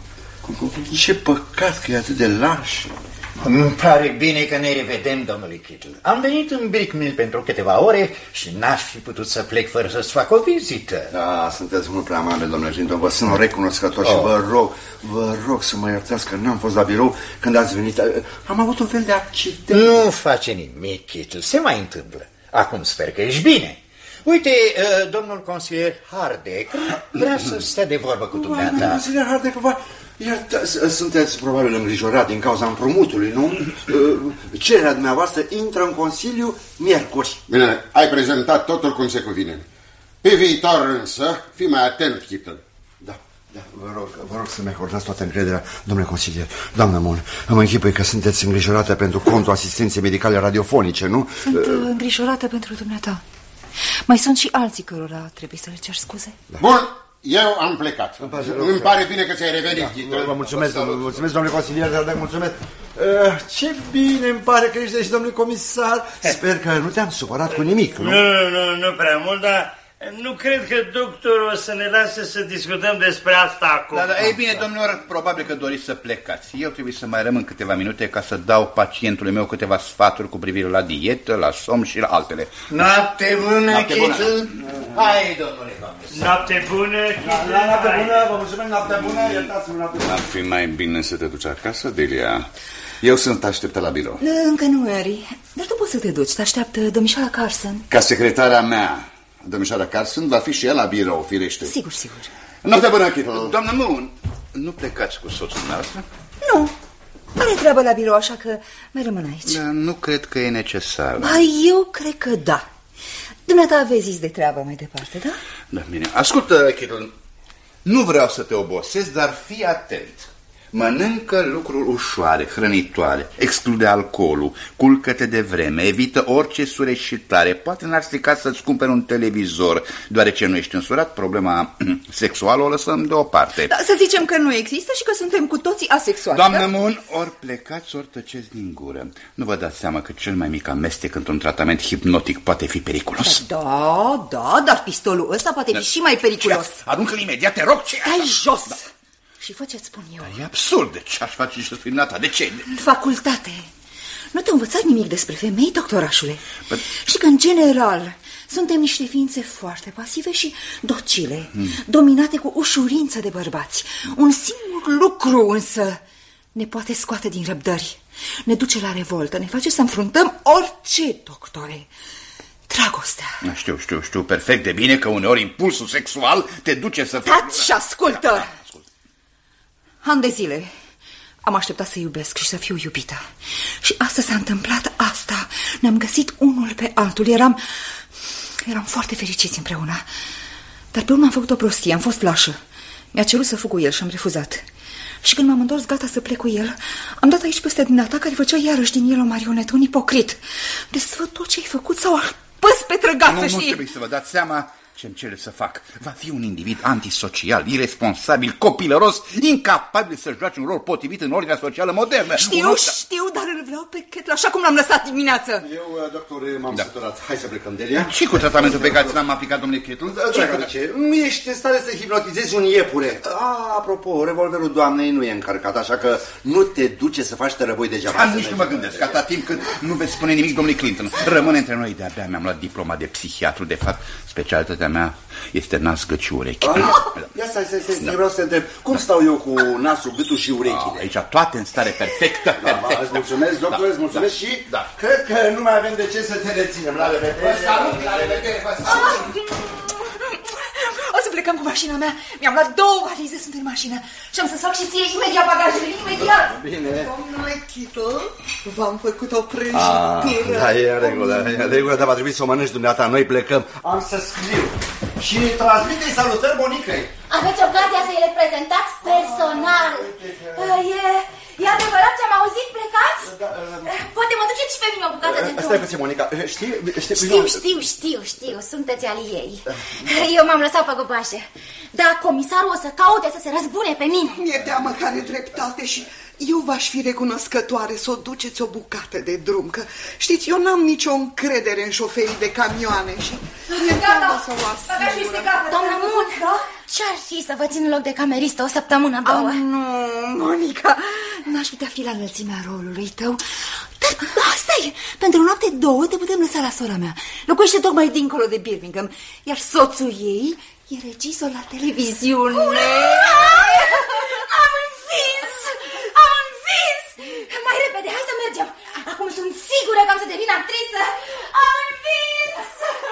[SPEAKER 2] Ce păcat că e atât de lașă.
[SPEAKER 11] Îmi pare bine că ne revedem, domnule Kittle. Am venit în Brickmill pentru câteva ore și n-aș fi putut să plec fără să-ți fac o vizită.
[SPEAKER 2] Da, sunteți mult prea amabil, domnule Clinton. Vă sunt recunoscător oh. și vă rog, vă rog să mă iertați că n-am fost la birou când ați venit. Am avut un fel de accident.
[SPEAKER 11] Nu face nimic, Kittle, se mai întâmplă. Acum sper că ești bine. Uite, uh, domnul consilier Hardek vrea să stea de vorbă cu dumneata. Domnul
[SPEAKER 2] consilier Hardek, vă... Iar sunteți probabil îngrijorat din cauza împrumutului, nu? Cererea dumneavoastră intră în Consiliu miercuri.
[SPEAKER 5] Bine, ai prezentat totul cum se cuvine. Pe viitor însă, fii mai atent, Kittle.
[SPEAKER 2] Da, da, vă rog, vă rog să-mi acordați toată încrederea, domnule consilier. Doamnă Moon, îmi închipui că sunteți îngrijorată pentru contul asistenței medicale radiofonice, nu?
[SPEAKER 8] Sunt uh... îngrijorată pentru dumneata. Mai sunt și alții cărora trebuie să le cer scuze.
[SPEAKER 5] Da. Bun. Eu am plecat. Îmi pare, Îmi pare bine că ți-ai revenit.
[SPEAKER 2] Da, vă mulțumesc, vă mulțumesc, domnule consilier, dar da, mulțumesc. Uh, ce bine îmi pare că ești aici, domnule comisar. Sper că nu te-am supărat cu nimic, nu?
[SPEAKER 6] Nu, nu, nu, nu prea mult, dar nu cred că doctorul o să ne lase să discutăm despre asta acum.
[SPEAKER 10] Da, da, ei bine, domnilor, probabil că doriți să plecați. Eu trebuie să mai rămân câteva minute ca să dau pacientului meu câteva sfaturi cu privire la dietă, la somn și la altele.
[SPEAKER 11] Noapte bună, Kittle. Hai, domnule comisar.
[SPEAKER 6] Noapte bună, Kittle.
[SPEAKER 2] Noapte bună, vă mulțumesc, noapte bună, iertați-mă, noapte bună.
[SPEAKER 9] Ar fi mai bine să te duci acasă, Delia. Eu sunt așteptat la birou.
[SPEAKER 8] Încă nu, Harry. Dar tu poți să te duci, te așteaptă domnișoara Carson.
[SPEAKER 9] Ca secretarea mea, domnișoara Carson va fi și ea la birou, firește.
[SPEAKER 8] Sigur, sigur.
[SPEAKER 9] Noapte bună, Kittle.
[SPEAKER 10] Doamnă Moon, nu plecați cu soțul noastră?
[SPEAKER 8] Nu. Are treabă la birou, așa că mai rămân aici.
[SPEAKER 10] Da, nu cred că e necesar.
[SPEAKER 8] Ba, eu cred că da. Dumneata aveți zis de treabă mai departe, da?
[SPEAKER 10] Da, bine. Ascultă, Kittle, nu vreau să te obosesc, dar fii atent. Mănâncă lucruri ușoare, hrănitoare, exclude alcoolul, culcă-te de vreme, evită orice sureșitare. Poate n-ar strica să-ți cumperi un televizor, deoarece nu ești însurat, problema sexuală o lăsăm deoparte.
[SPEAKER 8] Da, să zicem că nu există și că suntem cu toții asexuali.
[SPEAKER 10] Doamnă
[SPEAKER 8] da?
[SPEAKER 10] Moon, ori plecați, ori tăceți din gură. Nu vă dați seama că cel mai mic amestec într-un tratament hipnotic poate fi periculos?
[SPEAKER 8] Da, da, dar pistolul ăsta poate fi da. și mai periculos.
[SPEAKER 10] Aruncă-l imediat, te rog, ce...
[SPEAKER 8] Stai jos! Da. Și fă ce-ți spun eu.
[SPEAKER 10] Dar e absurd, de ce aș face și să spui ta? De ce?
[SPEAKER 8] Facultate. Nu te-a învățat nimic despre femei, doctorașule?
[SPEAKER 10] But...
[SPEAKER 8] Și că, în general, suntem niște ființe foarte pasive și docile, hmm. dominate cu ușurință de bărbați. Un singur lucru, însă, ne poate scoate din răbdări. Ne duce la revoltă, ne face să înfruntăm orice, doctore. Dragostea.
[SPEAKER 10] Știu, știu, știu perfect de bine că uneori impulsul sexual te duce să...
[SPEAKER 8] Taci și ascultă! Da, da. Ani de zile am așteptat să iubesc și să fiu iubită. Și astăzi s-a întâmplat asta. Ne-am găsit unul pe altul. Eram, eram foarte fericiți împreună. Dar pe urmă am făcut o prostie, am fost lașă. Mi-a cerut să fug cu el și am refuzat. Și când m-am întors gata să plec cu el, am dat aici peste dumneata care făcea iarăși din el o marionetă, un ipocrit. Desfăt tot ce ai făcut sau păs pe trăgat, să știi.
[SPEAKER 10] Nu, nu trebuie să vă dați seama Ce-mi cere să fac? Va fi un individ antisocial, irresponsabil, copilăros, incapabil să joace un rol potrivit în ordinea socială modernă.
[SPEAKER 8] Știu,
[SPEAKER 10] un...
[SPEAKER 8] știu, dar îl vreau pe Ketl, așa cum l-am lăsat dimineață.
[SPEAKER 2] Eu, doctor, m-am da. săturat. Hai să plecăm, Delia.
[SPEAKER 10] Și cu tratamentul pe care l-am aplicat, domnule Ketl?
[SPEAKER 2] Dragă, ce? Nu ești în stare să hipnotizezi un iepure. A, apropo, revolverul doamnei nu e încărcat, așa că nu te duce să faci tărăboi degeaba.
[SPEAKER 10] Am nici nu mă gândesc, atâta timp cât nu veți spune nimic, domnule Clinton. Rămâne între noi, de-abia mi-am luat diploma de psihiatru, de fapt, specialitatea mea este nas, gât și urechi.
[SPEAKER 2] Ah, ia stai, stai, stai, da. vreau să te întreb, cum stau eu cu nasul, gâtul și urechile?
[SPEAKER 10] Ah, aici toate în stare perfectă,
[SPEAKER 2] da,
[SPEAKER 10] perfectă.
[SPEAKER 2] Îți mulțumesc, doctor, da. îți mulțumesc da. și
[SPEAKER 10] da.
[SPEAKER 2] cred că nu mai avem de ce să te reținem. La revedere!
[SPEAKER 10] Vă salut, la revedere, vă salut!
[SPEAKER 8] O să plecăm cu mașina mea. Mi-am luat două valize, sunt în mașină. Și am să-ți fac și ție imediat bagajele, imediat.
[SPEAKER 2] Bine.
[SPEAKER 1] Domnule Ketl, v-am făcut o prăjitură.
[SPEAKER 2] Ah, da, e în regulă, e în regulă, dar va trebui să o mănânci dumneata. Noi plecăm. Am să scriu. Și transmite-i salutări Monicăi.
[SPEAKER 4] Aveți ocazia să-i le prezentați personal. E, e adevărat ce am auzit, plecați? Poate mă duceți și pe mine o bucată de drum.
[SPEAKER 2] Stai puțin, Monica. Știi, știi,
[SPEAKER 4] știu, știu, știu, știu, sunteți ali ei. Eu m-am lăsat pe găpașe. Dar comisarul o să caute să se răzbune pe mine.
[SPEAKER 1] Mi-e teamă că are dreptate și eu v-aș fi recunoscătoare să o duceți o bucată de drum, că știți, eu n-am nicio încredere în șoferii de camioane și mi-e teamă să o asigură.
[SPEAKER 4] Doamna Moon, da? Ce-ar fi să vă țin loc de cameristă o săptămână, două?
[SPEAKER 8] Oh, nu, Monica, n-aș putea fi la înălțimea rolului tău. Dar asta e, pentru noapte două te putem lăsa la sora mea. Locuiește tocmai dincolo de Birmingham, iar soțul ei e regizor la televiziune.
[SPEAKER 4] Am învins! Am învins! Mai repede, hai să mergem! Acum sunt sigură că am să devin actriță! Am învins!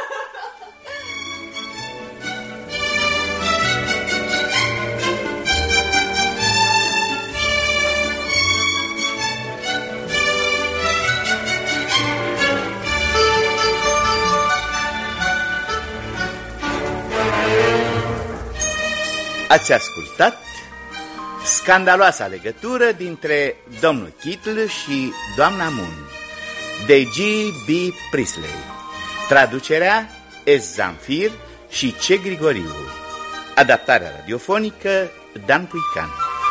[SPEAKER 10] Ați ascultat scandaloasa legătură dintre domnul Ketl și doamna Moon, de G B Priestley. Traducerea S. Zamfir și C. Grigoriu. Adaptarea radiofonică Dan Puican.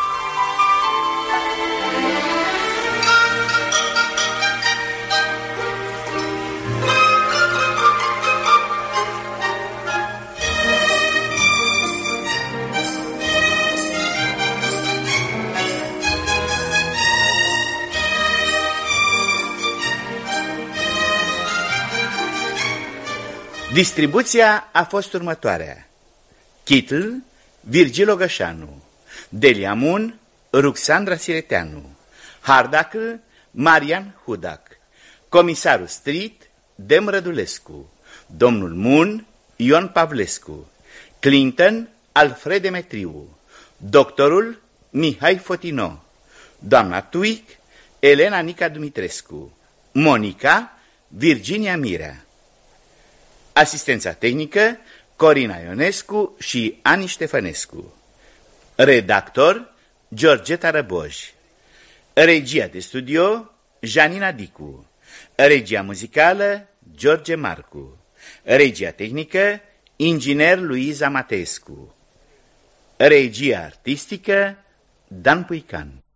[SPEAKER 10] Distribuția a fost următoarea: Ketl, Virgil Ogășanu; Delia Moon, Ruxandra Sireteanu; Hardacl, Marian Hudac; Comisarul Street, Dem Rădulescu; Domnul Moon, Ion Pavlescu; Clinton, Alfred Demetriu; Doctorul, Mihai Fotino; Doamna Tuic, Elena Nica Dumitrescu; Monica, Virginia Mirea. Asistența tehnică, Corina Ionescu și Ani Ștefănescu. Redactor, Georgeta Răboj. Regia de studio, Janina Dicu. Regia muzicală, George Marcu. Regia tehnică, inginer Luiza Mateescu. Regia artistică, Dan Puican.